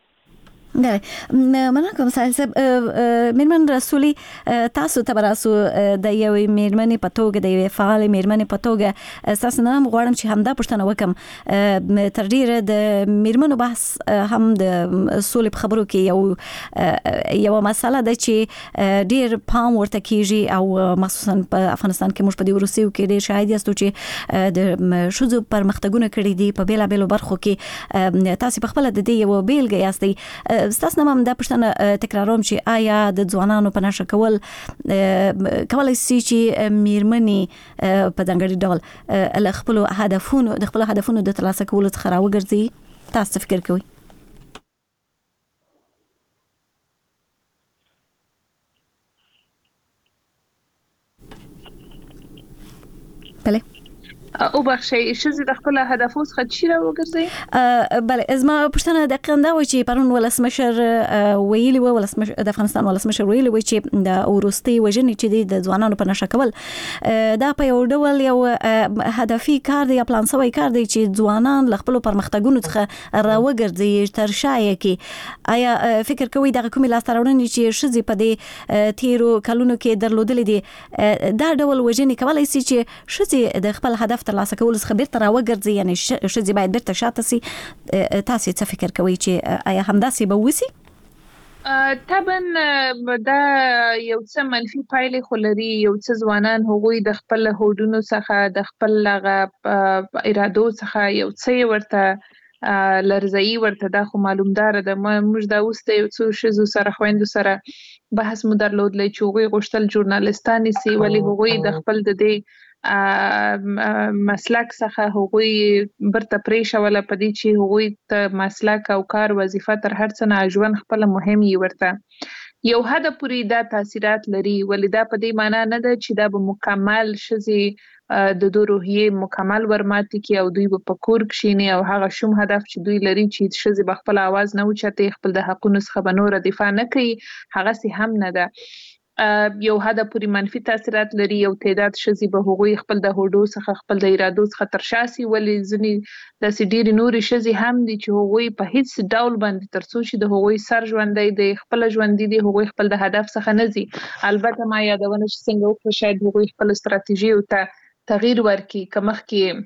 مننه کوم سایل صاحب. میرمن رسولي تاسو ته براسو د یو میرمنې په توګه د یو فعال میرمنې په توګه تاسو نه غواړم چې همدا پوښتنه وکم. تر ډیره د میرمنو بحث هم د سولې په خبرو کې یو مسله ده چې ډیر پام ورته کیږي او مخصوصا په افغانستان کې موږ په دې وروستیو کې ډیر شاهد یاستو چې د شذو پرمختګونه کړي دي په بیلابېلو برخو کې. تاسو په خپل د دې یو بیلګه یاستئ. ستاسو نوم دا پوښتنه تکراروم چې آیا د ځوانانو په نشه کول کولای شي چې میرمنې په ځانګړي ډول له خپل هدفونو د ترلاسه کولو څخه راوګرځي؟ تاسو فکر کوئ؟ بله او بخشي شزي د خپل هدفو څخه چیرې وګرځي. بله زما پوښتنه دقیقاً دا و چې پرون ولسمشر ویلي و د افغانستان ولسمشر ویلي و چې د وروستي وژنې چې د ځوانانو په نشه کول دا په یو ډول یو هدفي کار دی یا پلان شوی کار دی چې ځوانان له خپل پرمختګونو څخه راوګرځي تر شایې کې. آیا فکر کوئ دغه کومې لاسته راوړنې چې شزي په دې تیرو کلونو کې درلودلې دي دا ډول وژنې کولای شي چې شزي د خپل هدف ترلاسه کول څخه بیرته راوګرځي، یعنی شزي باید بیرته شاته سي؟ تاسو څه فکر کوئ چې آیا همداسې به وسی؟ طبعا دا یو څه منفي پایلې خو لري. یو څه ځوانان هغوی د خپل هوډونو څخه د خپل ارادو څخه یو څه ورته لرزئی ورته دا خو معلومدار ده. موږ دا اوس د یو څو شزو سره خويندو سره بحث مو درلودلی چې هغوی غوښتل ژورنالستانې سي، ولې هغوی د خپل د دې مسلک څخه هغوی برته پریښوله په دې چې هغوی ته مسلک او کار وظیفه تر هر څه نه ژوند خپل مهم وي. ورته یو حد پورې دا تاثیرات لري، ولې دا په دې معنی نه ده چې دا به مکمل شزي د دوی روحیه مکمل ورماتي کې او دوی په کور کښینی او هغه شوم هدف چې دوی لري چې شزي به خپل आवाज نه اوچتي، خپل د حقونو څخه به نور دفاع نه کوي، هغه سي هم نه ده. یو حد پورې منفي تاثیرات لري. یو تعداد شزي به هغوی خپل د هوډو څخه خپل د ارادو څخه ترشاسي، ولې ځنې داسې ډېرې نورې شزي هم دي چې هغوی په هیڅ ډول باندې تر څو چې د هغوی سر ژوندی دی خپل ژوندي دي هغوی خپل د هدف څخه نه ځي. البته ما یادونه چې څنګه وکړو شاید هغوی خپل استراتیژي او ته تغییر ورکړي که مخکې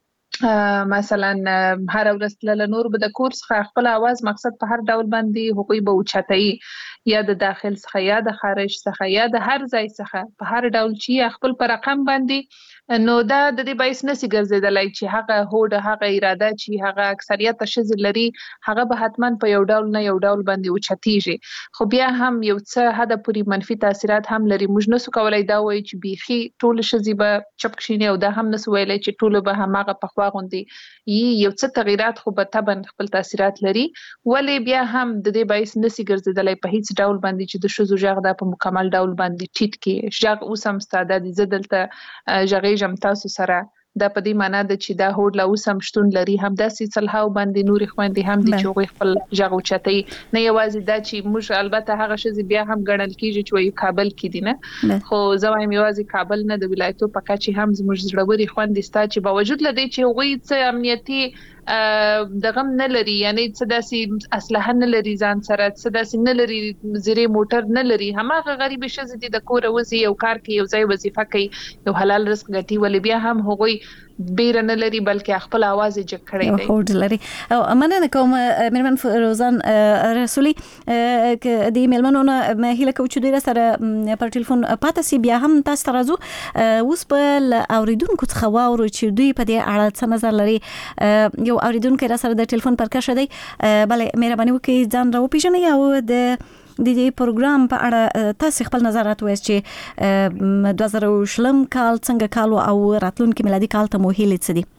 مثلا هر ورځ له نور به د کور څخه خپل आवाज مقصد په هر ډول باندې هغوی به اوچتای، یا د داخل څخه یا د خارج څخه یا د هر ځای څخه په هر ډول چې خپل پر رقم باندې، نو دا د دې باعث نسی ګرځیدلای چې هغه هوډ هغه اراده چې هغه اکثریت شزي لري هغه به حتما په یو ډول نه یو ډول باندې اوچتیږي. خو بیا هم یو څه حد پورې منفي تاثیرات هم لري. موږ نسو کولای دا وایو چې بیخي ټول شزي به چپ کښینی او دا هم نسو ویلای چې ټول به هماغه پخوا غوندي یو څه تغیرات خو به طبعا خپل تاثیرات لري، ولې بیا هم د دې باعث نسی ګرځیدلای په هیڅ ډول باندې چې د شزو ژغ دا په مکمل ډول باندې ټیټ کې ژغ اوس هم ستاده دي زدلته ژغې جم تاسو سره دا په دې معنی ده چې دا هوډ لا اوس هم شتون لري. هم داسې څلهاو باندې نوري خويندې هم دي چې هغوی خپل ژغ اوچتي، نه یوازې دا چې موږ البته هغه شزي بیا هم ګڼل کیږي چې وایي کابل کې دي نه، خو زه وایم یوازې کابل نه د ولایتو په کچه هم زموږ زړوري خويندې ستا چې باوجود لدی چې هغوی څه امنیتي دغم نه لري، یعنی څه داسې اسلحه نه لري ځان سره، څه داسې نه لري زیری موټر نه لري، هماغه غریب شزي دي د کور وزي یو کار کوي یو ځای وظیفه کوي یو حلال رزق ګټي، ولې بیا هم هغوی بیره نه لري بلکې خپل आवाज یې جګ کړی دی. هوډ لري. او مننه کوم میرمن روزان رسولي د میلمنو نه هیله کوم چې دوی سره پر ټلیفون پاتې سي، بیا هم تاسو ته راځو اوس په اوریدونکو څخه واورو چې دوی په دې اړه څه نظر لري. یو اوریدونکو را سره د ټلیفون پر کښه دی. بله مهرباني وکړئ ځان راوپېژنئ او د دې پروګرام په اړه تاسو خپل نظرات وایئ چې 2020 کال څنګه کال او راتلونکي میلادي کال ته مو هیلې څه دي؟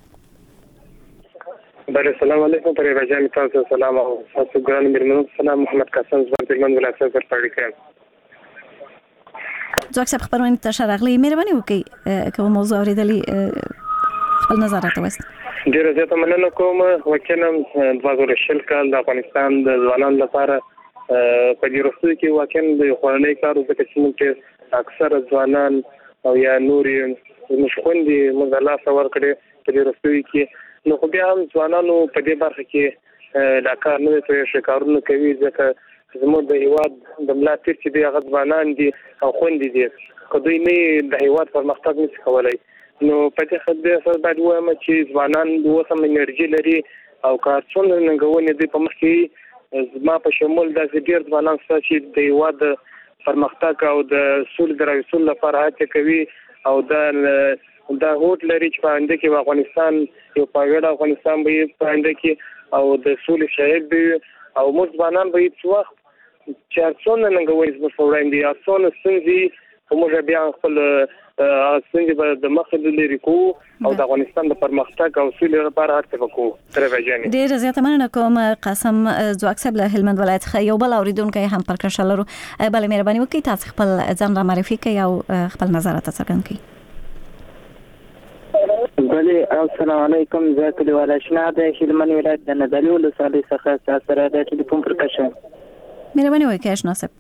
بله السلام علیکم پر راجان تاسو سلام او تاسو ګران میرمنو سلام محمد قاسم زبر تلمن ولایت سره پړی کړم. ځواک صاحب خبرونه ته راغلي مهرباني وکړئ کوم موضوع اوریدلې خپل نظر راوست. ډیره زیاته مننه کوم. وکینم 2020 کال د افغانستان د ځوانانو لپاره په دې وروستیو کې واقعا د خورنۍ کارو ځکه چې موږ اکثره ځوانان او یا نورې مشخوندي مزلا سوار کړي په دې وروستیو کې نو خو بیا هم ځوانانو په دې برخه کې دا کار نه کوي شکارونه کوي ځکه زموږ د هیواد د ملاتړ چې دی هغه ځوانان دي او خوندې دي کدوې نه د هیواد پرمختګ نشي کولای. نو په دې خاطر سره باید وایم چې ځوانان اوسم انرژي لري او کارڅونه ننګونې دي په مخ کې زما په شمول د ډیر ځوانان چې د هیواد پرمختګ او د سولې د راوستلو لپاره هڅه کوي او دا هوټ لري چې په انده کې افغانستان یو پاګړ افغانستان به په انده کې او د سولې شاهد به او موږ ځوانان به هیڅ وخت چې ارڅونه ننګونې زموږ په وړاندې ارڅونه ستونزې موږ بیا خپل څنګه به د مخې لري کو او د افغانستان د پرمختګ او سولې لپاره هڅه وکړو. ترې ډیر زیاته مننه کوم قاسم ځواک صاحب له هلمند ولایت څخه یو بل اوریدونکو هم پر کرښه لرو. بل مهرباني وکړئ تاسو خپل ځان را معرفي کړئ او خپل نظر تاسو څرګند کړئ. بله السلام علیکم. زه کلیوال آشنا د هلمند ولایت د نادعلي ولسوالۍ څخه تاسو سره د ټلیفون پر کرښه. مهرباني وکړئ آشنا صاحب.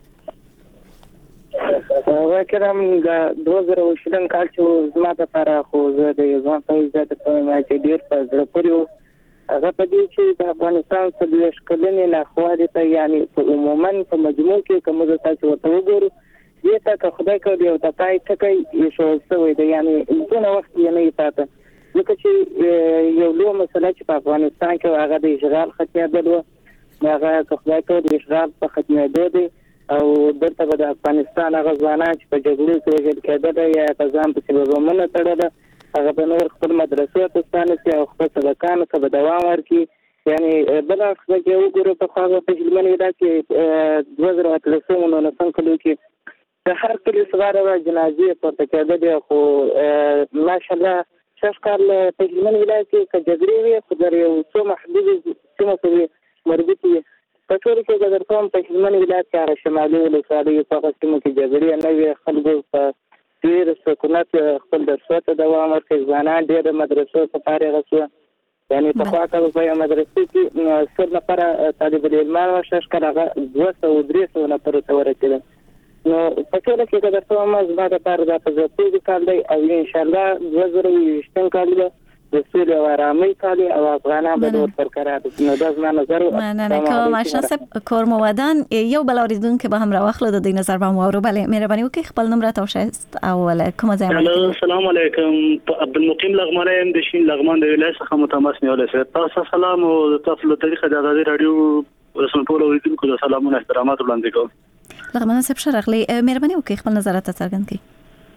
وکرم د 2020 کال چې زما لپاره خو زه د ځوان په عزت په ما چې ډیر په زړه پورې هغه په دې چې د افغانستان په دې شکلنې نه خو دې یعنی په عموما په مجموع کې کوم د تاسو ورته وګورو دې ته که خدای کوي او تاسو ټکي یو څه دی یعنی دونه وخت یې نه پاتې ځکه چې یو لوی مسله چې په افغانستان کې هغه د اشغال ختمېدل و هغه که خدای کوي د اشغال په ختمېدو دی او دلته به د افغانستان هغه ځوانان چې په جګړو کې وژل کېدل یا ځان په سببونو تړل هغه به نور خپل مدرسې ته ستانه او خپل سبقانو ته به دوام ورکړي یعنی بل څه کې وګورو په خاصه په هلمند ولایت کې 2013 کال کې د هر کلی سواره جنازې پورته کېدل خو ماشاءالله شش کال په هلمند ولایت کې جګړې وي خو در یو څو محدود سیمو پورې مربوط وي. په ټول کې د درکوم په هلمند ولایت کې شمالي ولسوالۍ په قسمو کې جګړې نه وي خلکو په ډېر سکونت خپل درسونه ته دوام ورکړي ځوانان ډېر مدرسو ته فارغ شو یعنی په خاطر په مدرسې کې څو نفر طالب العلمان او شش کال هغه 200 نفر ته ورسېدل. نو په ټول کې د درکوم زما لپاره د پزې کال دی او ان شاء الله 2020 کال دی د سولې او آرامۍ کال او افغانان به ډېر برقرار دي. نو دا زما نظر و. مننه کوم آشنا صاحب کور مو ودان یو بل اوریدونکو به هم راوخلو د دې نظر به مو اورو. بله مهرباني وکړئ خپل نمبر ته وشایست او کوم ځای مو. السلام علیکم. عبدالمقیم لغمان یم د شین لغمان د ولایت څخه متماس نیولای شم. تاسو سلام او تاسو له طریقه د غزي رادیو رسول ټول اوریدونکو ته سلامونه احترامات وړاندې کوم. لغمان صاحب شرغلی مهرباني وکړئ خپل نظر ته څرګند کړئ.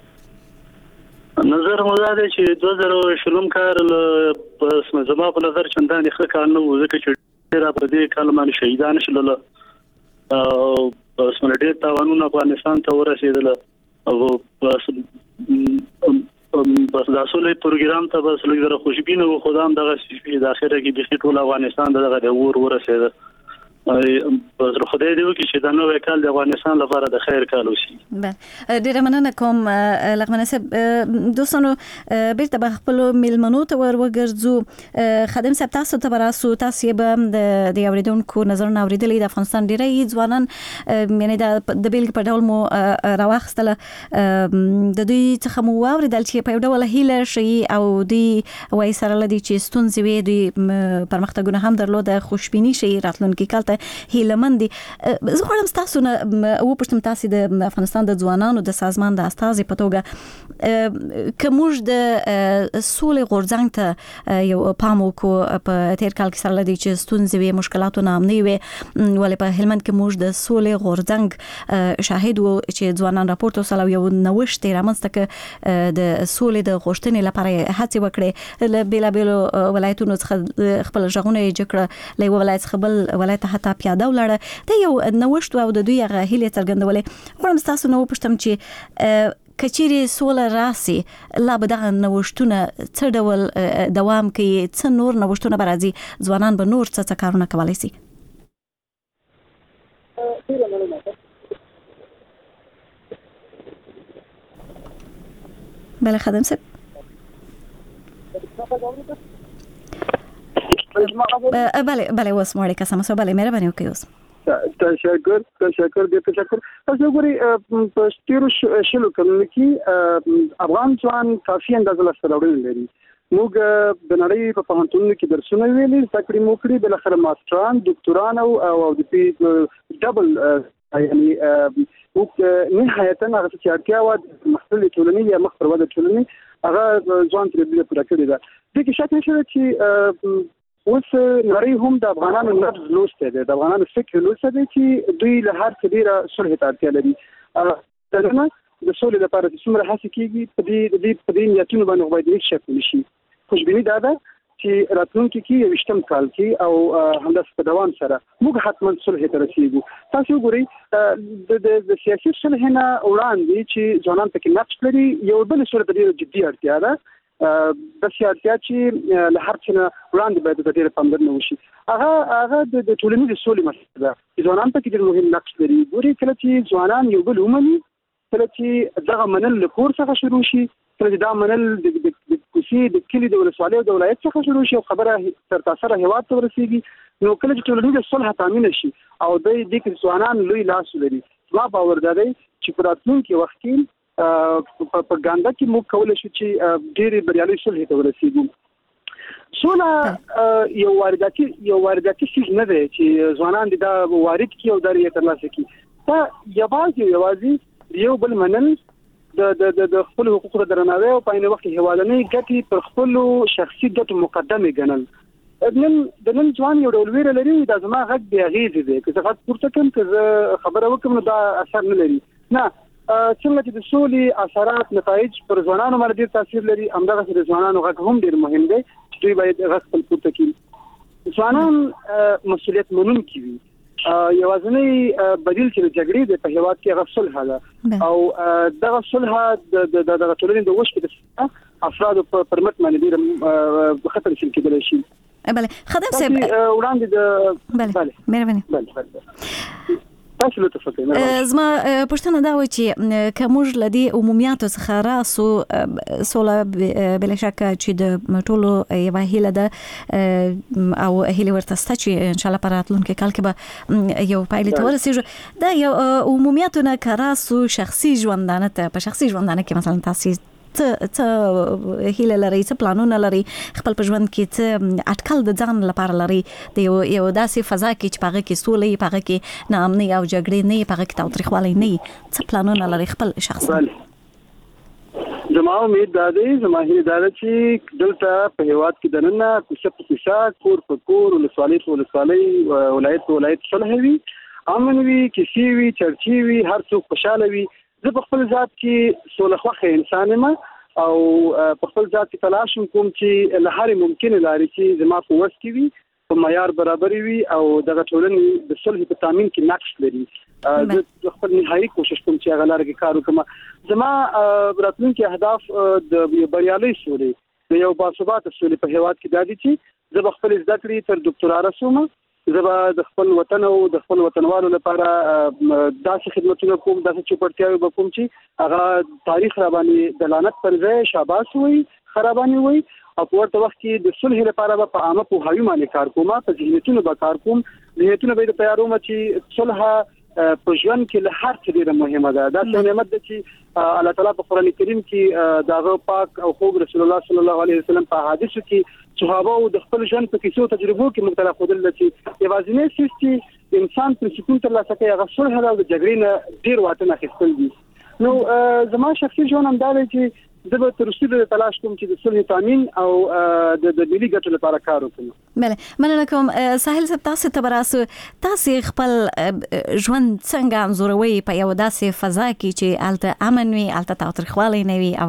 نظر مو دا دی چې 2020 کال په زما په نظر چندان ښه کال نه و ځکه چې ډېر په دې کال باندې شهیدان شول او په سمره ډېر تاوانونه افغانستان ته ورسېدل او بس د اصلي پروګرام ته بس لږ خوشبینه و خدام دغه د اخره کې د ټول افغانستان دغه د ورسېدل بس خدای دې وکړي چې دا نوې کال د افغانستان لپاره د خیر کال وشي. بله ډېره مننه کوم لغمان صاحب. دوستانو بیرته به خپلو میلمنو ته ور وګرځو. خادم صاحب تاسو ته براسو تاسو به د اوریدونکو نظرونه اوریدلي د افغانستان ډېری ځوانان یعنی د بیلګې په ډول مو راوخستله د دوی څخه مو واوریدل چې په یو ډول هیله شي او دوی وایي سره لدی چې ستونزې وي دوی پرمختګونه هم درلوده خوشبیني شي راتلونکي کال هیلمن دي. زه غواړم تاسو نه وپوښتم تاسو د افغانستان د ځوانانو د سازمان د استازي په توګه کومج د سولې غورځنګ ته یو پام وکړو په تیر کال کې سره لدی چې ستونزې وي مشکلاتونه هم نه وي ولې په هلمند کې موږ د سولې غورځنګ شاهد وو چې ځوانان راپورته وسله یو نوښت رامنځته ک د سولې د غوښتنې لپاره هڅه وکړي له بیلابیلو ولایتونو څخه خپل ژغونه جوړ له ولایت څخه بل ولایت حتی پیاده ولاړه ته یو نوښت او د دوی هغه هیله څرګندولې. غواړم تاسو نو پښتم چې کچيري سوله راسي لا به دغه نوښتونه څه ډول دوام کوي څه نور نوښتونه برازي ځوانان به نور څه کارونه کولای شي. بله خادم صاحب بله اوس مو اړیکه سم سو بله مهرباني وکړئ اوس تشکر تاسو ګوري په ستیرو شلو کلونو کې افغان ځوان کافي اندازه لاسته راوړل لري. موږ د نړۍ په پوهنتونونو کې درسونه ویلي، تقریبا مو کړی بل اخر ماستران دکتوران او د پی ډبل یعنی موږ نهایتا هغه چې اړتیا و محصول ټولنې یا مخ پر وده ټولنې هغه ځوان ترې پوره کړی ده. د کې شک نشته چې اوس نړۍ هم د افغانانو نبض لوسته ده، د افغانانو فکر لوسته ده چې دوی له هر څه ډیره صلح ته اړتیا لري. ترنه د صلح لپاره چې څومره هڅه کیږي په دې نیتونو باندې باید هیڅ شک نشي. خوشبیني دا ده چې راتلونکي کې 20م کال کې او همداسې په دوام سره موږ حتما صلح ته رسیږو. تاسو وګورئ د سیاسي صلح نه وړاندې چې ځوانان پکې نقش لري، یو بل صلح ته ډیره جدي اړتیا ده. د سیاستیا چې له هر څه وړاندې باید د ډیره پاملرنه وشي. هغه د ټولنیز سولې مسله ده چې ځوانان پکې ډیر مهم نقش لري. ګوري کله چې ځوانان یو بل ومني، کله چې دغه منل له کور څخه شروع شي، کله چې دا منل د کوڅې د کلي د ولسوالۍ او د ولایت څخه شروع شي او خبره تر تاسو هیواد ته ورسیږي، نو کله چې ټولنیز صلح تامین شي او د دې ځوانان لوی لاس لري، ما باور دی چې په راتلونکي وخت کې په ګاندا کې موږ کولای شو چې ډېری بریالي صلح ته ورسیږو. صلح یو وارداتي شی نه دی چې ځوانان دا وارد کی او درې ترلاسه کی. دا یوازې یو بل منل د خپل حقوقو درناوی او په عین وخت هیوادنۍ ګټې پر خپل شخصي ګټو مقدمه ګڼل. د نن ځوان یو ډول ویره لري دا زما غږ بیا غیزه دی که زه پورته کوم که زه خبره وکم نو دا اثر نه لري. نه، څنګه چې د سولې اثرات نتایج پر ځوانانو باندې ډیر تاثیر لري، همدغه د ځوانانو غږ هم ډیر مهم دی چې دوی باید غږ خپل پورته کړي. ځوانان مسؤلیت منونکي وي. یوازینی بدیل چې د جګړې د په هیواد کې هغه صلح ده او دغه صلح د ټولنې د وشک د افراد په پرمټ باندې ډیر خطر شي کېدلی شي. بله خادم صاحب وړاندې د بله مهرباني تاسو له تفکر زما پښتنه دا و چې کومج لدی عمومیات څخه راسو سوله بل شک چې د ټولو یو هیله ده او هیله ورته ست چې ان شاء الله پراتلونکو کال کې به یو پایله ته ورسیږي. دا یو عمومیاتونه کراسو شخصي ژوندانه ته په شخصي ژوندانه کې مثلا تاسو ته هیله لري، څه پلانونه لري، خپل په ژوند کې څه اټکل د ځان لپاره لري د یو داسې فضا کې چې پاغه کې سولې، پاغه کې ناامني او جګړې نه، پاغه کې تاوتریخوالی نه، څه پلانونه لري خپل شخصي؟ زما امید دا دی، زما هیله دا ده چې دلته په هیواد کې دننه کوڅه په کوڅه، کور په کور، ولسوالۍ په ولسوالۍ، ولایت په ولایت صلح وي، امن وي، کیسې وي، چرچې وي، هر څوک خوشاله وي. زه په خپل ذات کې سوله خوښه انسان یم او په خپل ذات کې تلاش کوم چې له هرې ممکنه لارې چې زما په وس کې وي په معیار برابر وي او دغه ټولنې د صلح په تامین کې نقش لري. زه خپل نهایي کوشش کوم چې هغه لاره کې کار وکړم. زما راتلونکي اهداف د بریالۍ سولې، د یو باثباته سولې په هیواد کې دا دي چې زه خپل زده کړې تر ډاکټرا رسوم. زه به د خپل وطن او د خپل وطنوالو لپاره داسې خدمتونه کوم، داسې چوپړتیاوې به کوم چې هغه تاریخ را باندې د لعنت پر ځای شاباس وي، خراباني وي او په ورته وخت کې د صلح لپاره به په عامه پوهاوي باندې کار کوم، په ذهنیتونو به کار کوم. ذهنیتونه به د تیاروم چې صلح په ژوند کې له هر څه ډیره مهمه ده. دا څه نعمت ده چې الله تعالی په قران کریم کې داغه پاک او خوږ رسول الله صلی الله علیه وسلم په حدیثو کې صحابه او د خپل ژوند په کیسو تجربو کې مختلف خودل چې یوازینی څه چې انسان پر سکون تر لاسه کوي هغه صلح او د جګړې نه ډیر واټن اخیستل دي. نو زما شخصي ژوند هم دا دی چې زه به تر اوسه تلاش کوم چې د صلح تامین او د ملي ګټو لپاره کار وکړم. بله مننه کوم. ساحل صاحب تاسو ته براسو تاسو خپل ژوند څنګه انځوروي په یو داسې فضا کې چې الته امن وي، الته تاوتریخوالی نه وي او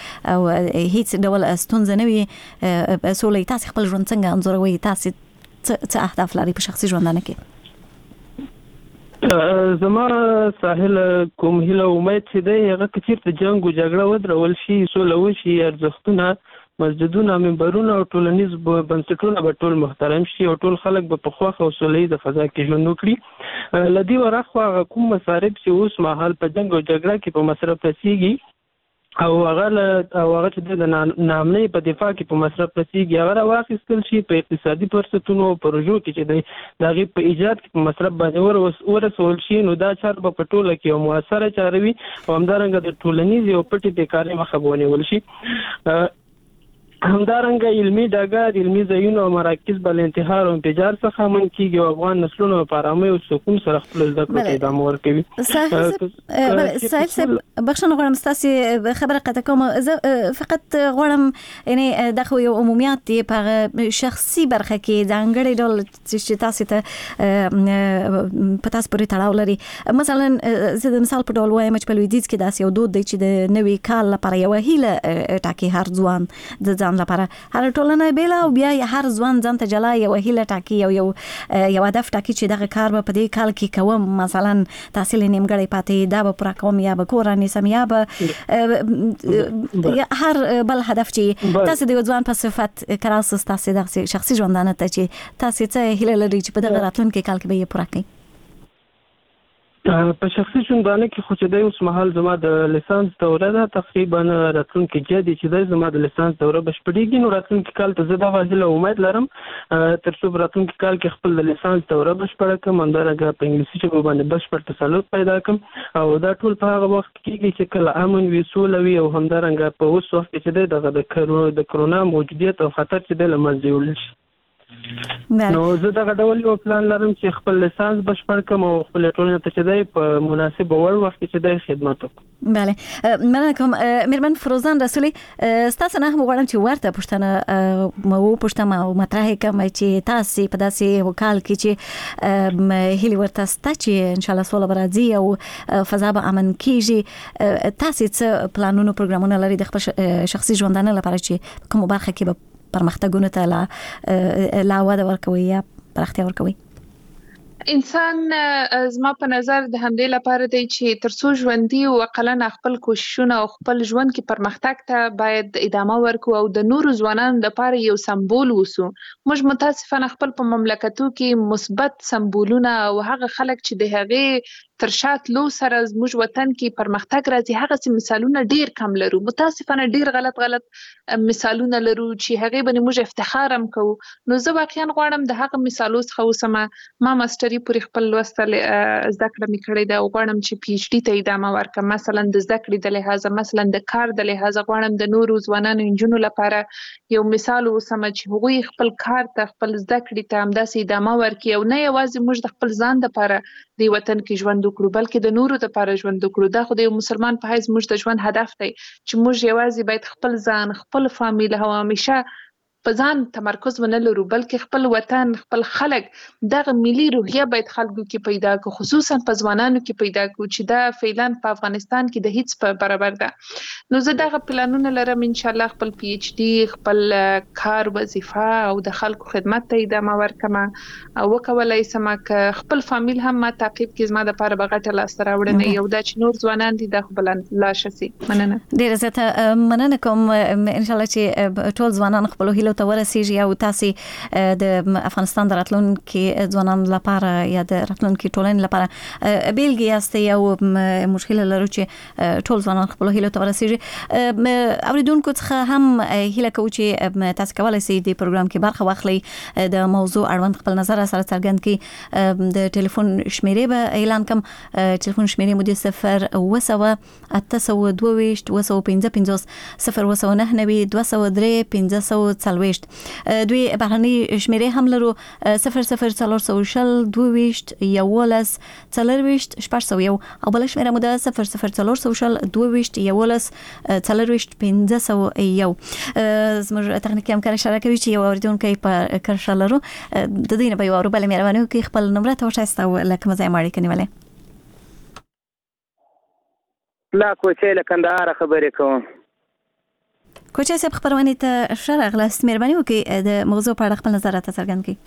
هیڅ ډول ستونزه نه وي سولې؟ تاسو خپل ژوند څنګه انځوروي؟ تاسو څه اهداف لري په شخصي ژوندانه کې؟ زما ساحل کوم هیله امید چې دی هغه که چېرته جنګ و جګړه ودرول شي، سوله وشي، ارزښتونه، مسجدونه، منبرونه او ټولنیز بنسټونه به ټول محترم شي او ټول خلک به په خوښ او سوله‌یي د فضا کې ژوند وکړي. له دې ورهاخوا کوم مصارف چې اوس مهال په جنګ او جګړه کې په مصرف رسیږي او هغه چې د نامنۍ په دفاع کې په مصرف رسیږي هغه واخیستل شي په اقتصادي فرصتونو پروژو کې چې د هغې په ایجاد کې په مصرف باندې ورسول شي نو دا چاره به په ټوله کې یو مؤثره چاره وي او همدارنګه د ټولنیزې او پټې بیکارۍ مخه به ونیول شي. همدارنګه علمي ډګر علمي ځایونه او مراکز به له انتحار او انفجار څخه امن کیږي او افغان نسلونو په آرامۍ او سکون سره خپل زده کړو ته ادامه ورکوي. ساحل صاحب بخښنه غواړم ستاسو خبره قطع کوم، زه فقط غواړم یعنی دغه یو عمومیات دی په شخصي برخه کې ځانګړي ډول چې تاسو ته په تاسو پورې تړاو لري. مثلا زه د مثال په ډول وایم چې په لویدیځ کې داسې یو دود دی چې د نوي کال لپاره یو هیله ټاکي هر ځوان د ځان لپاره، هر ټولنه بیل او بیا هر ځوان ځان ته جلا یو هیله ټاکي یو هدف ټاکي چې دغه کار به په دې کال کې کوم، مثلا تحصیل نیمګړی پاتې دا به پوره کوم یا به کور رانیسم یا به هر بل هدف چې تاسو د ځوان په صفت کراس تاسو د شخصي ژوندانه ته چې تاسو څه هیله لري چې په دغه راتلونکي کال کې به یې پوره کړئ؟ په شخصي ژوندانه کې خو چې د اوس مهال زما د لیسانس دوره ده تقریبا راتلونکي جدي چې د زما د لیسانس دوره بشپړېږي نو راتلونکي کال ته زه دا واضح امید لرم تر څو راتلونکي کال کې خپل د لیسانس دوره بشپړه کړم، همدارنګه په انګلیسي ژبه باندې بشپړ تسلط پیدا کړم او دا ټول په هغه وخت کېږي چې کله امن وي سوله وي او همدارنګه په اوس وخت کې چې دغه د کرونا موجودیت او خطر چې د له منځه یوړل شي. نو زه دغه ډول یو پلان لرم چې خپل لیسانس بشپړ کړم او خپل ټولنې ته چې دی په مناسب وړ وخت کې چې دی خدمت وکړم. بله، مننه کوم. میرمن فروزان رسولي، ستاسو نه هم غواړم چې ورته پوښتنه مو وپوښتم او مطرح کړم چې تاسو په داسې کال کې چې هیلې ورته سته چې ان شاء الله سوله به راځي او فضا به امن کیږي، تاسو څه پلانونه پروګرامونه لري د خپل شخصي ژوندانه لپاره چې کومه برخه کې به پرمختګونه ته لا وده ورکوي یا پراختیا ورکوي؟ انسان زما په نظر د همدې لپاره دی چې ترڅو ژوندي او عقلن خپل کوششونه او خپل ژوند کې پرمختګ ته باید ادامه ورکو او د نورو ځوانانو لپاره یو سمبول وسو. موږ متاسفانه خپل په مملکتو کې مثبت سمبولونه او هغه خلک چې د هغې تر شات لو سره زموږ وطن کې پرمختګ راځي هغه مثالونه ډیر کم لرو. متاسفانه ډیر غلط مثالونه لرو چې هغه باندې موږ افتخار هم کوو. نو زه واقعا غواړم د هغه مثالو څخه وسمه ما ماستری پورې خپل لوستل زده کړه مې کړې ده او غواړم چې پی ایچ ډي ته ادامه ورکړم، مثلا د زده کړې د لحاظه، مثلا د کار د لحاظه غواړم د نورو ځوانانو انجونو لپاره یو مثال وسمه چې هغوی خپل کار ته خپل زده کړې ته همداسې ادامه ورکړي او نه یوازې موږ د خپل ځان لپاره د وطن کې ژوند وکړو بلکې د نورو لپاره ژوند وکړو. دا خو د یو مسلمان په حیث موږ د ژوند هدف دی چې موږ یوازې باید خپل ځان، خپل فامیل او همیشه په ځان تمرکز ونه لرو بلکې خپل وطن، خپل خلک، دغه ملي روحیه باید خلکو کې پیدا کړو، خصوصا په ځوانانو کې پیدا کړو چې دا فعلا په افغانستان کې د هیڅ په برابر ده. نو زه دغه پلانونه لرم ان شاء الله خپل پی ایچ ډي، خپل کار وظیفه او د خلکو خدمت ته ادامه ورکړم او وکولای سم ک خپل فامیل هم ما تعقیب کې زما د لپاره بغټه لاسته راوړنه یو د نور ځوانان دي د خپل لا شسي. مننه ډیره زیاته مننه کوم. ان شاء الله چې ټول ځوانان خپل هیلو ته ورسیږي او تاسو د افغانستان د راتلونکي ځوانانو لپاره یا د راتلونکي ټولنې لپاره بیلګه یاستئ او مشکل لرو چې ټول ځوانان خپل هیلو ته ورسیږي. اوریدونکو څخه هم هیله کوم چې تاسو کولای شئ د پروګرام کې برخه واخلئ، د موضوع اړوند خپل نظر سره څرګند کړئ. د ټلیفون شمیرې به اعلان کوم. ټلیفون شمیرې مو د 0 دوی بهرني شمیرې هم لرو 00422 او بل شمیره مو د 00422 زموږ تخنیکی همکار اشاره کوي چې یو اوریدونکو په کرښه لرو د دې نه به یو اوربل مهرباني وکړي خپل نمبر ته وښایسته او لکه مزه ماړی کنيواله لا کوچې لکندار خبرې کوم. کوچې صاحب خبرونه ته اشاره غلاست مهرباني وکړي د موضوع په اړه خپل نظر ته څرګند کړئ.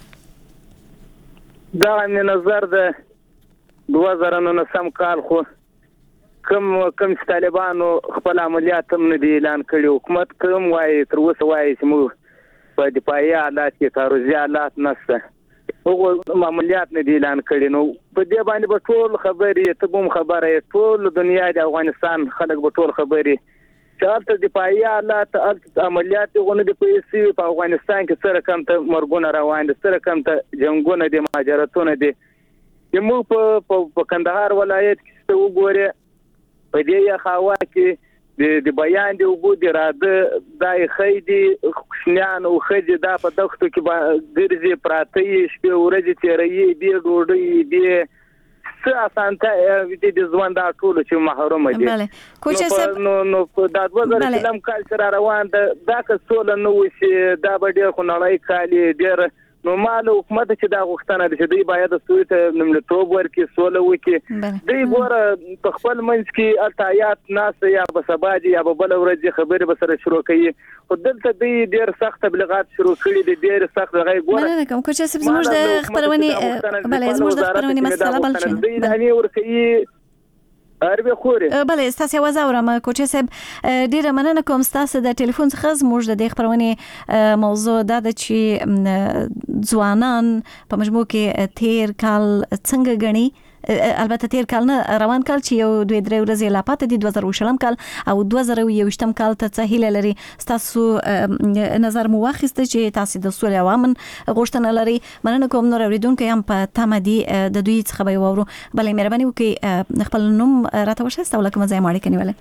دا مې نظر ده 2009 کال خو کوم طالبانو خپل عملیات هم نه دي اعلان کړي، حکومت کوم وایي تر اوسه وایي چې موږ په دفاعي حالات کې تعرضي حالات نشته، هغه عملیات نه دي اعلان کړي. نو په دې باندې به ټول خبرې ته کوم خبره ټول دنیا د افغانستان خلک به ټول خبرې چې دفاعي آلات عملیات غونه د پیسې په افغانستان کې سره کم ته مرګونه روان دي سره کم ته جنگونه دي مهاجرتونه دي موږ په کندهار ولایت کې څه وګورئ په دې خوا کې د بیان دی وګو دی راده دای خېدي خشنیان او خېدي دا په دښتو کې ګرځي پراته شپه ورځې تیرې دی ډوډۍ دی څه اسانه د ژوند دا ټول چې محروم دي بله کوچه صاحب نو دا 2000 کال سره روان دا که سول نو وشي دا به ډېر خنړای کالي ډېر نو مال حکومت چې دا غوښتنه ده چې دوی باید سوی ته نملتوب ورکړي سوله وکړي دوی ګوره په خپل منځ کې التایات ناس یا به سبا دي یا به بل ورځ خبرې به سره شروع کوي خو دلته دوی ډېر سخت تبلیغات شروع کړي دي ډېر سخت غي ګوره نه کوم کوچه صاحب زموږ د خبرونې بله زموږ د خبرونې مسله بل شي دوی د هني ورکوي عربي خوري بله تاسو واځه اورم کوچه صاحب ډیره مننه کوم تاسو د ټلیفون څخه زموږ د خبرونې موضوع دا چې ځوانان په مجموع کې تیر کال څنګه غني البته تیر کال نه روان کال چې یو 2-3 ورځې لا پاتې دي 2020 کال او 2021 کال ته څه لري تاسو نظر مو واخیسته چې تاسو د سولې او امن غوښتنه لري مننه کوم نور اوریدونکو هم په تمه دي د دوی څخه به وورو بلې مهرباني وکړئ خپل نوم راته وښایئ او لکه مزه ماړي کنيواله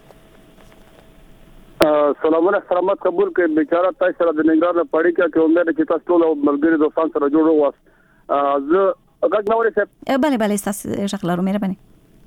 سلامونه سلامات قبول کړئ بیچاره تاسو سره د ننګرهار په اړه کې امید چې تاسو ټول ملګری دوستان سره جوړ ووس زه اګه نو ورسې بله تاسو شغله رو مهرباني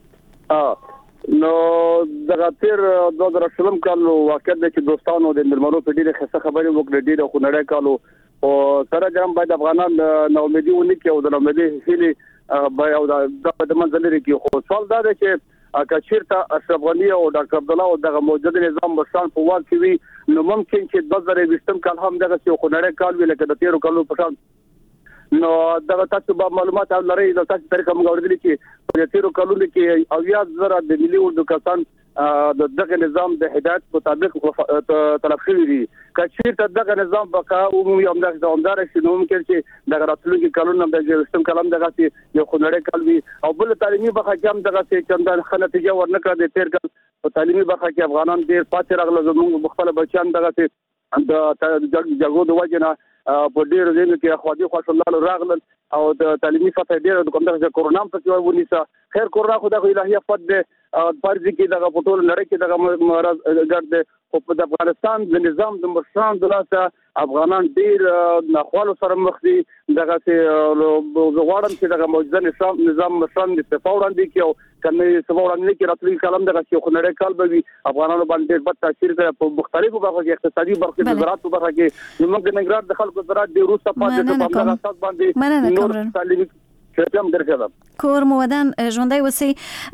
نو دغه تیر 2020 کال واقع د چې دوستانو د ملمنو په ډیره خسته خبرې وکړې ډیره خو نړۍ کالو او سره جام باید افغانان نو امیدي ونی کې او د امیدي هلي او د منځ لري کې خو سوال دا دی چې کچیرته اشرف غنی او ډاکټر عبد الله او دغه موجوده نظام بشان په واک کې وي نو ممکن چې 2020 کال هم دغه څه خو نړۍ کال وی لکه د تیر کالو په شان نو دا تاسو به معلومات او لري د تاسو طریقه موږ ورغلي چې په تیرو کلونو کې او یا زره د ملي اردو کسان د دغه نظام د هدایت مطابق طلب شوی دي کچیر دغه نظام بقا عمومي امداد دوامدار شي نو ممکن چې د راتلونکي کلونو د سیستم کلام دغه یو خنړې کلوي او بل تعلیمي برخه کې هم دغه څه چندان خنتیجه ورنکړه د تیر کال په تعلیمي برخه کې افغانان ډیر پاتې راغله زموږ مختلف بچیان دغه څه د جګړو د وجنه په ډیر ځینو کې خوادي خوشاله راغلل او د تعلیمي سطح ډیر د کوم د کورونا په څیر ونیسه خیر کورونا خو د الهي فد فرض کې دغه پټول نړۍ کې دغه مرز ګرځي او په افغانستان د نظام د مشران دلته افغانان ډیر ناخوالو سره مخ دي دغه غواړم چې دغه موجوده نظام مشران د تفاوض دي کې او کنه تفاوض نه کې راتلونکي کلم دغه چې خنړې کال به افغانانو باندې بد تاثیر کوي په مختلفو برخو کې اقتصادي برخو کې زراعت برخه کې موږ د نګران د خلکو زراعت د روسا پاتې په هغه اساس باندې نور تعلیمي شپږم درکړم کور مودان ژوندۍ وسی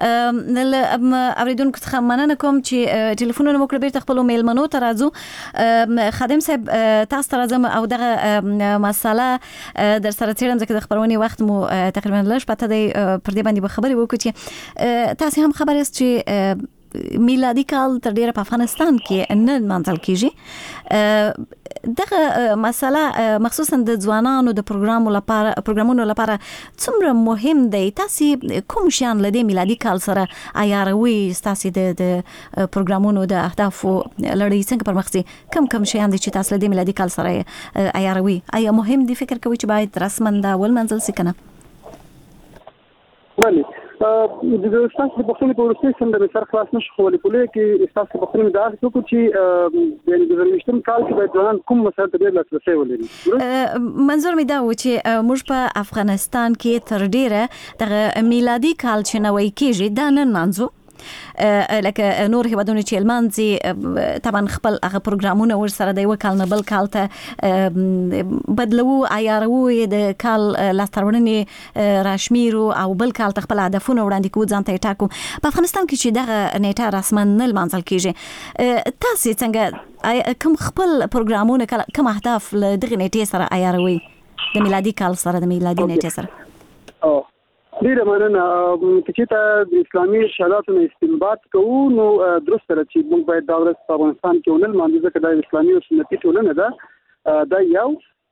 اوریدونکو څخه مننه کوم چې ټلیفونونه مو کړ بیرته خپل میلمنو ته راځو خادم صاحب تاسو ته راځم او دغه مساله در سره تیرم ځکه د خبرونې وخت مو تقریبا لږ پته دی پر دې باندې به خبرې وکړو چې تاسو هم خبر یاست چې میلادي کال تر ډیره په افغانستان کې نه منځل کیږي دغه مساله مخصوصا د ځوانانو د پروګرامونو لپاره څومره مهم دی تاسو کوم شان لدی میلادي کال سره عیاروي تاسو د پروګرامونو د اهدافو لړۍ څنګه پرمخسي کم شیان دي چې تاسو لدی میلادي کال سره عیاروي ایا مهم دي فکر کوي چې باید رسمن دا ول منځل سي کنه بله د استاد په خپل پروسې څنګه به سر خلاص نشو کولای کې استاد په خپل دا څه چې د نوښتم کال کې د ځوان کوم مسایل ته ډېر لاسرسي ولري منظور می دا و چې موږ په افغانستان کې تر ډیره د میلادي کال چې نوې کېږي دا نن منځو لکه نور هیوادونو چې المانځي طبعا خپل هغه پروګرامونه ور سره د یو کال نه بل کال ته بدلو عیارو د کال لاسترونې راشمیرو او بل کال ته خپل هدفونه وړاندې کوو ځان ته ټاکو په افغانستان کې چې دغه نیټه رسما نه لمانځل کیږي تاسو څنګه کوم خپل پروګرامونه کوم اهداف دغه نیټه سره عیاروي د میلادي کال سره د میلادي نیټه سره ډیره مننه چې ته د اسلامي شریعتونو استنباط کوو نو درست تر چې موږ باید دا ورځ په افغانستان کې ونل باندې ځکه د اسلامي او سنتي ټولنه ده دا یو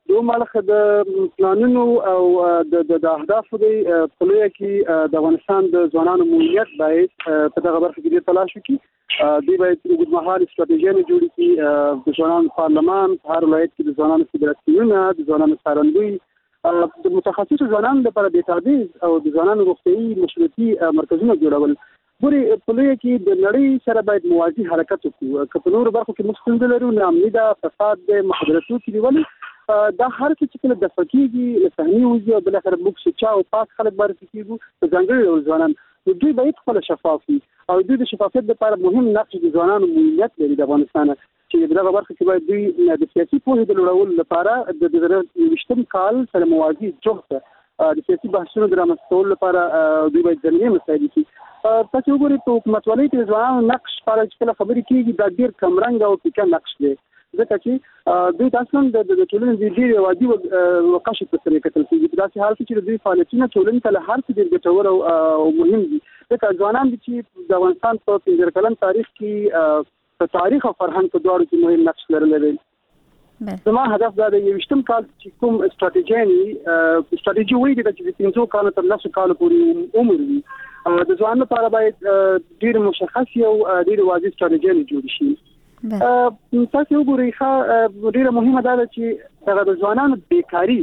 دوه مالخه د پلانونو او د اهدافو د پلوي کې د افغانستان د ځوانانو مولیت باید په دغه برخه کې تلاش وکړي. دوی باید د مهارت استراتیژي جوړ کړي، د ځوانانو پارلمان هر ولایت کې د ځوانانو فدراسیونونه، د ځوانانو څارندوی، د متخصصو ځوانانو لپاره د تعزیز او د ځوانانو روغتيایي مشورتي مرکزونه جوړول. ګوري په لوی کې د نړۍ سره باید موازي حرکت وکړو. که په نورو برخو کې مستند لرو، نامني دا فساد د مخابراتو کې دی، دا هر څه چې د فقېږي له صحنې وځي او بل اخر موږ سچا او پاک خلک بارته کیږو په ځانګړي ډول ځوانان. دوی باید خپل شفاف وي او دوی د شفافیت لپاره مهم نقش د ځوانانو مولیت لري د افغانستان، چې دغه برخه کې باید دوی د سیاسي پوهې د لوړولو لپاره د 2020 کال سره موازي جوړه د سیاسي بحثونو د رامنځته لپاره دوی باید ځینې مسایل دي. تاسو وګورئ په حکومتولۍ کې ځوانانو نقش لپاره چې خبرې کیږي دا ډیر کمرنګ او پیکا نقش دی، ځکه چې دوی تاسو د ټولنې د ډیر وادي وقښ په سره کتل کیږي. په داسې حال کې چې دوی فعالیتونه ټولنې ته هر څه ډیر ګټور او مهم دي، ځکه ځوانان چې د افغانستان په 15 کلن تاریخ کې په تاریخ او فرهنګ په دواړو کې مهم نقش لري. زما هدف دا د 20 کال چې کوم استراتیژي وایي چې د 15 کال تر 10 کال پورې عمر وي، د ځوانانو لپاره باید ډیر مشخص او ډیر واضح استراتیژي جوړ شي. تاسو وګورئ ډیره مهمه ده چې د ځوانانو بیکاری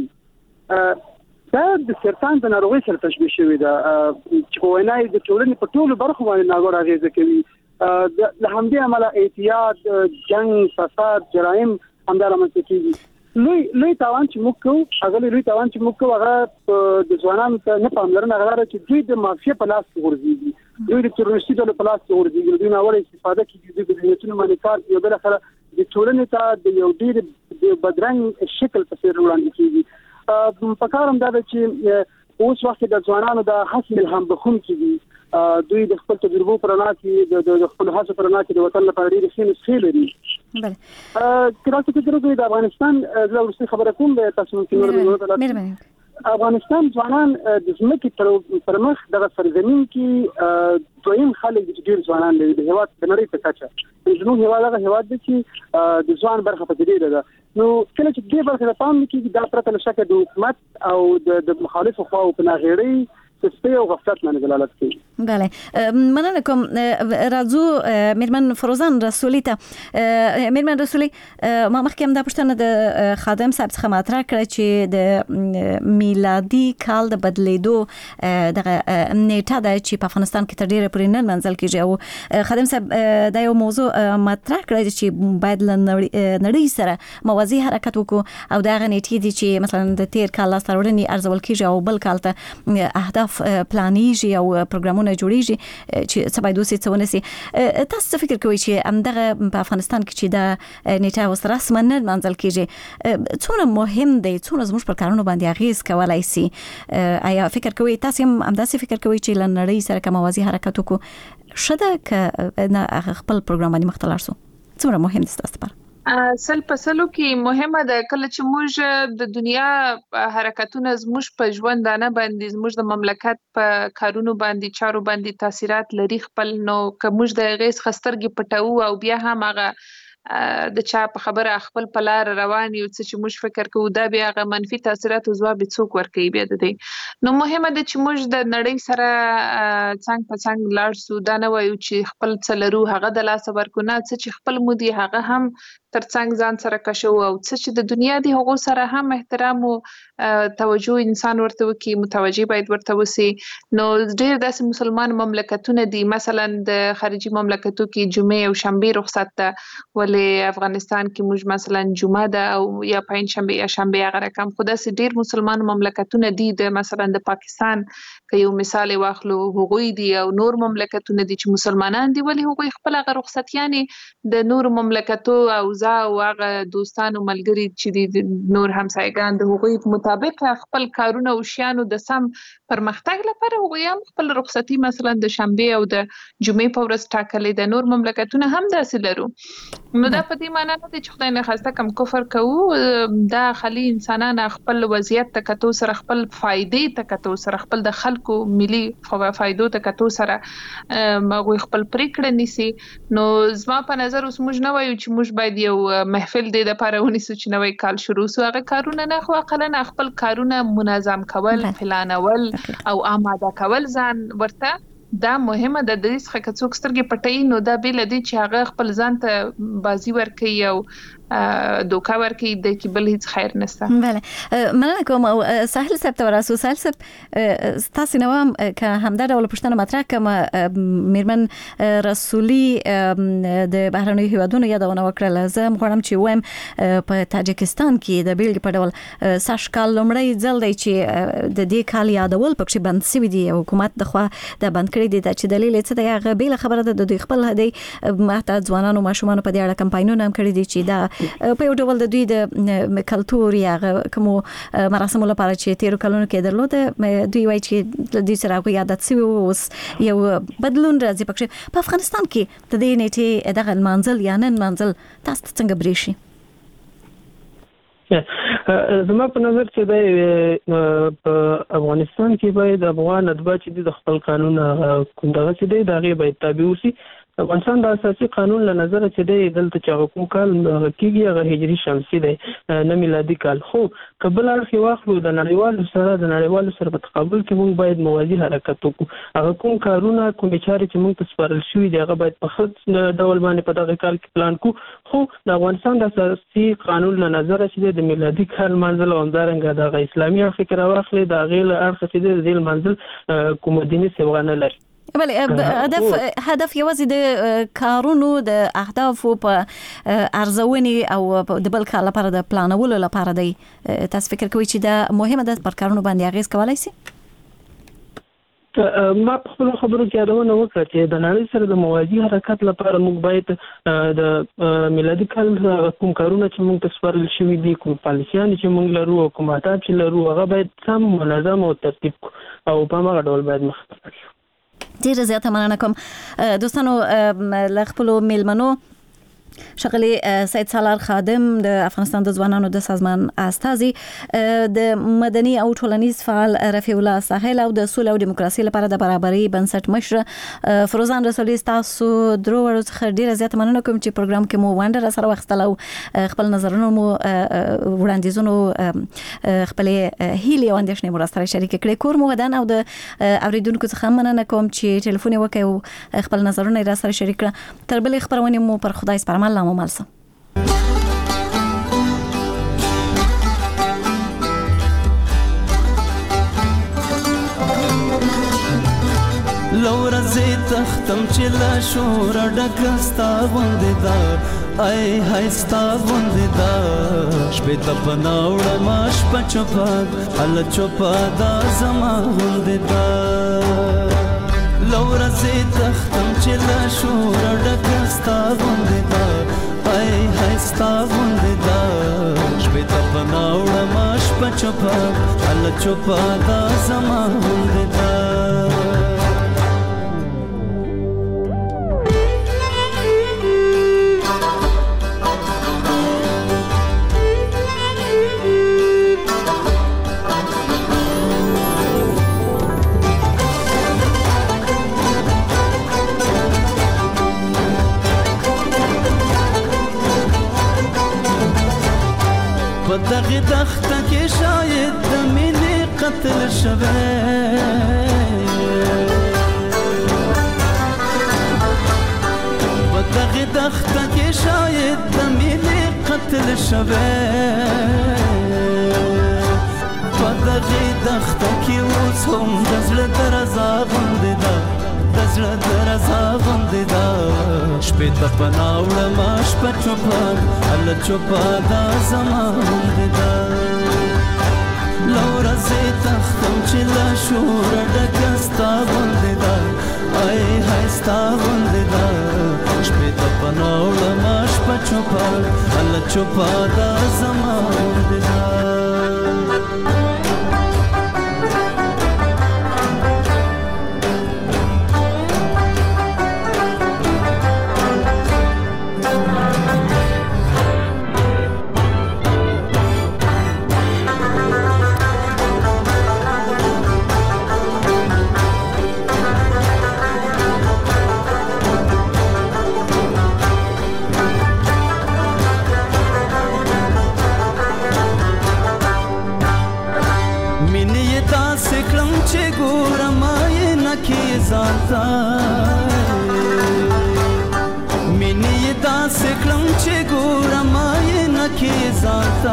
دا د سرطان د ناروغۍ سره تشبیه شوی ده، چې په وینای د ټولنې په ټولو برخو باندې ناګور اغیزه کوي. له همدې امله اعتیاد، جنگ، فساد، جرایم همدار رامنځته کیږي. لوی تاوان چې موږ کوو هغه د ځوانانو ته نه پاملرنه غواړي چې دوی د مافیا په لاس کې ورځي، دوی د تروریستي ډلو په لاس کې ورځي، دوی ناوړه استفاده کوي، دوی د ځینو باندې کار کوي، بل اخر د ټولنې ته د یو ډیر بدرنګ شکل په څیر وړاندې کیږي. په کارم دا چې اوس وخت د ځوانانو د حاصل الهام بخښونکي دي، دوی د خپل تجربو پرانا کې د خپل هڅو پرانا کې د وطن لپاره ډېر ښه لري. بله کله چې د افغانستان د ورسته خبره کوم د تاسو کې افغانستان ځوانان د ځمکې پر مخ د سرزمین کې دویم خلک چې ډېر ځوانان لري د هیواد د نړۍ په کچه. زموږ هیواد هغه هیواد دی چې د ځوان برخه پکې ډېره ده. نو کله چې دې برخه ته پام وکړي دا پرته له شکه د حکومت او د مخالفو خواو په ناغېړۍ سستی او غفلت باندې دلالت کوي. بله مننه کوم. راځو میرمن فروزان رسولي ته. میرمن رسولي ما مخکې هم دا پوښتنه د خادم صاحب څخه مطرح کړه چې د میلادي کال د بدلیدو دغه نیټه ده چې په افغانستان کې تر ډیره پورې نه منځل کیږي، او خادم صاحب دا یو موضوع مطرح کړه چې باید له نړۍ سره موازي حرکت وکړو او دا غو نیټې دي چې مثلا د تیر کال لاسته راوړنې ارزول کیږي او بل کال ته اهداف پلانیږي او پروګرامونه جوړیږي چې څه باید وسې څه ونسي. تاسو څه فکر کوئ چې همدغه په افغانستان کې چې دا نیټه اوس رسما نه منځل کیږي څومره مهم دی، څومره زموږ پر کارونو باندې اغیز کولای شي؟ آیا فکر کوئ تاسو هم همداسې فکر کوئ چې له نړۍ سره کوم موازي حرکت وکړو شته ک خپل پروګرام باندې مختلف شو؟ څومره مهم دي تاسو لپاره؟ سل په سلو کې مهمه ده کله چې موږ د دنیا حرکتونه زموږ په ژوندانه باندې زموږ د مملکت په کارونو باندې چارو باندې تاثیرات لري خپل، نو که موږ د غیس خسترګي پټو او بیا هم هغه د چا په خبره خپل په لار روان یو څه چې موږ فکر کوو دا بیا هغه منفي تاثیرات او ځواب څوک ورکوي بیا د دې. نو مهمه ده چې موږ د نړۍ سره څنګه په څنګه لاړ سو، دا نه وایو چې خپل څه لرو هغه د لاسه ورکو، نه څه چې خپل مودي هغه هم تر څنګ ځان سره کشو، او څه چې د دنیا دی هغه سره هم احترام او توجه انسان ورته وکي، متوجي باید ورته وسی. نو ډېر داسې مسلمان مملکتونه دي مثلا د خارجي مملکتو کې جمعې او شنبه رخصت ده، ولې افغانستان کې موږ مثلا جمعه ده او یا پنځ شنبه یا شنبه هغه رقم. خو داسې ډېر مسلمان مملکتونه دي د مثلا د پاکستان که یو مثال واخلو هغوی دي او نور مملکتونه دي چې مسلمانان دي ولې هغوی خپل هغه رخصت یعنی د نور مملکتو او او هغه دوستانو ملګری چې دي نور همسایگان د هغوی مطابق خپل کارونه او شیانو د سم پرمختګ لپاره هغوی هم خپل رخصتي مثلا د شنبه او د جمعې په ورځ ټاکلې، د نور مملکتونه هم داسې لرو. نو دا په دې معنی نه دی چې خدای نه خواسته کم کفر کوو، دا خالي انسانان خپل وضعیت ته کتو سره خپل فائدې ته کتو سره خپل د خلکو ملي فائدو ته کتو سره هغوی خپل پریکړه نیسي. نو زما په نظر اوس موږ نه وایو چې موږ باید یو محفل د لپاره ونیسو چې نوې کال شروع سو. هغه کارونه نه خو اقلن خپل کارونه منظم کول، پلانول او آماده کول ځان ورته دا مهمه ده. د دې څخه که څوک سترګې پټوي نو دا بیل دی چې هغه خپل ځان ته بازی ورکوي او دوکا ورکوي د کې بل هیڅ خیر نشته. بله مننه کوم. او ساحل صاحب ته ورسو. ساحل صاحب تاسو نو هم که همدا ډول پوښتنه مطرح کوم میرمن رسولي د بهرنیو هیوادونو یادونه وکړه. زه غواړم چې وایم په تاجکستان کې د بیلګې په ډول ساشکال لومړی ځل دی چې د دې کال یادول پکې بند شوی دی. حکومت د خوا د بند کړی دی چې دلیل څه دی؟ هغه بیل خبره ده د دوی خپل هدي ماته ځوانانو ماشومان په دې اړه کمپاینونه هم کړی دي چې دا په یو ډول د دوی د کلتور یا کوم مراسم لپاره چې تیر کلونو کې درلوده دوی وایي چې د دې سره عادت سوي اوس یو بدلون راځي. پکې په افغانستان کې د دې نیټه دغه منزل یا نن منزل تاسو څنګه بریشي؟ زما په نظر چې د افغانستان کې باید افغان اتباع چې د خپل قانون کوم دغه چې دی دا غي باید تابع وسی. افغانستان د اساسي قانون له نظر چې دی دلته چې کوم کال کېږي هغه هجري شمسي دی نه میلادي کال. خو قبل اړخ واخلو د نړیوالو سره په تقابل کې موږ باید موازي حرکت وکړو. هغه کوم کارونه کوم چارې چې موږ ته سپارل شوي دي هغه باید په ښه ډول باندې په دغه کال کې پلان کړو. خو د افغانستان د اساسي قانون له نظر چې د میلادي کال منځل او همدارنګه د اسلامي اړخ کې راوخلي د غیل اړخ چې د دې منځل کوم دیني سیوانه لري. بله هدف یوازې د کارونو د اهدافو په ارزونې او د بل کال لپاره د پلانولو لپاره دی. تاسو فکر کوئ چې دا مهمه ده پر کارونو باندې اغیز کولای شي؟ ما په خپل خبرو کې یادونه وکړه چې د نړۍ سره د موازي حرکت لپاره موږ باید د میلادي کال کوم کارونه چې موږ ته سپارل شوي دي کوم پالیسیان چې موږ لرو او کوم اهداف چې لرو هغه باید سم منظم او ترتیب او په هغه ډول باید مخته شي. ډیره زیاته مننه کوم. دوستانو له خپلو میلمنو شغلي سید سالار خادم د افغانستان د ځوانانو د سازمان استازي، د مدني او ټولنیز فعال رفیع الله ساحل او د سولې او دیموکراسي لپاره د برابرۍ بنسټ مشر فروزان رسولي. تاسو درو ورځ څخه ډیره زیاته مننه کوم چې پروګرام کې مو وانډر سره وختل او خپل نظرونه مو وړاندیزونو خپل هیلې او اندیشنې مو سره شریک کړې. کور مو ودان او د اوریدونکو څخه مننه کوم چې ټلیفون وکړو خپل نظرونه را سره شریک کړه. تر بلې خبرونه مو پر خدای سپارم. الله مو مالسه. لور زه تختم چې لا شور ډکستا غوندې دا ای هاي ستا غوندې دا شپې ته پناوړه ماش پچپا ال چوپا دا زما غوندې دا لور زه تختم چې لا شور ډکستا غوندې دا ای هاي ستا غوندې دا شپې ته پناوړه ماش پچپا ال چوپا دا زما غوندې دا دغه دخته کې شاید د مینې قتل شوه په دغه دخته کې شاید د مینې قتل شوه په دغه دخته کې اوس هم د زړه درزا غوندې ده د زړه درزا غوندې ده شپې ته پناوړه ماش په چوپان ال چوپا دا زما غوندې ده لوره زه تختم چې لا شور ډکه ستا غوندې ده ای هاي ستا غوندې ده شپې ته پناوړه ماش په چوپان ال چوپا دا زما غوندې ده مینې داسې کړم چې ګورم یې نکې ځان ته مینې داسې کړم چې ګورم یې نکې ځان ته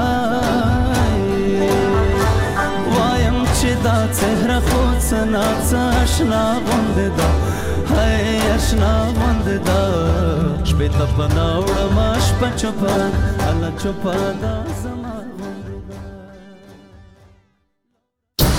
وایم چې دا څهره خو څه ناڅه اشنا غوندې ده هی اشنا غوندې ده شپې ته پناه وړمه شپه چوپه هله چوپه ده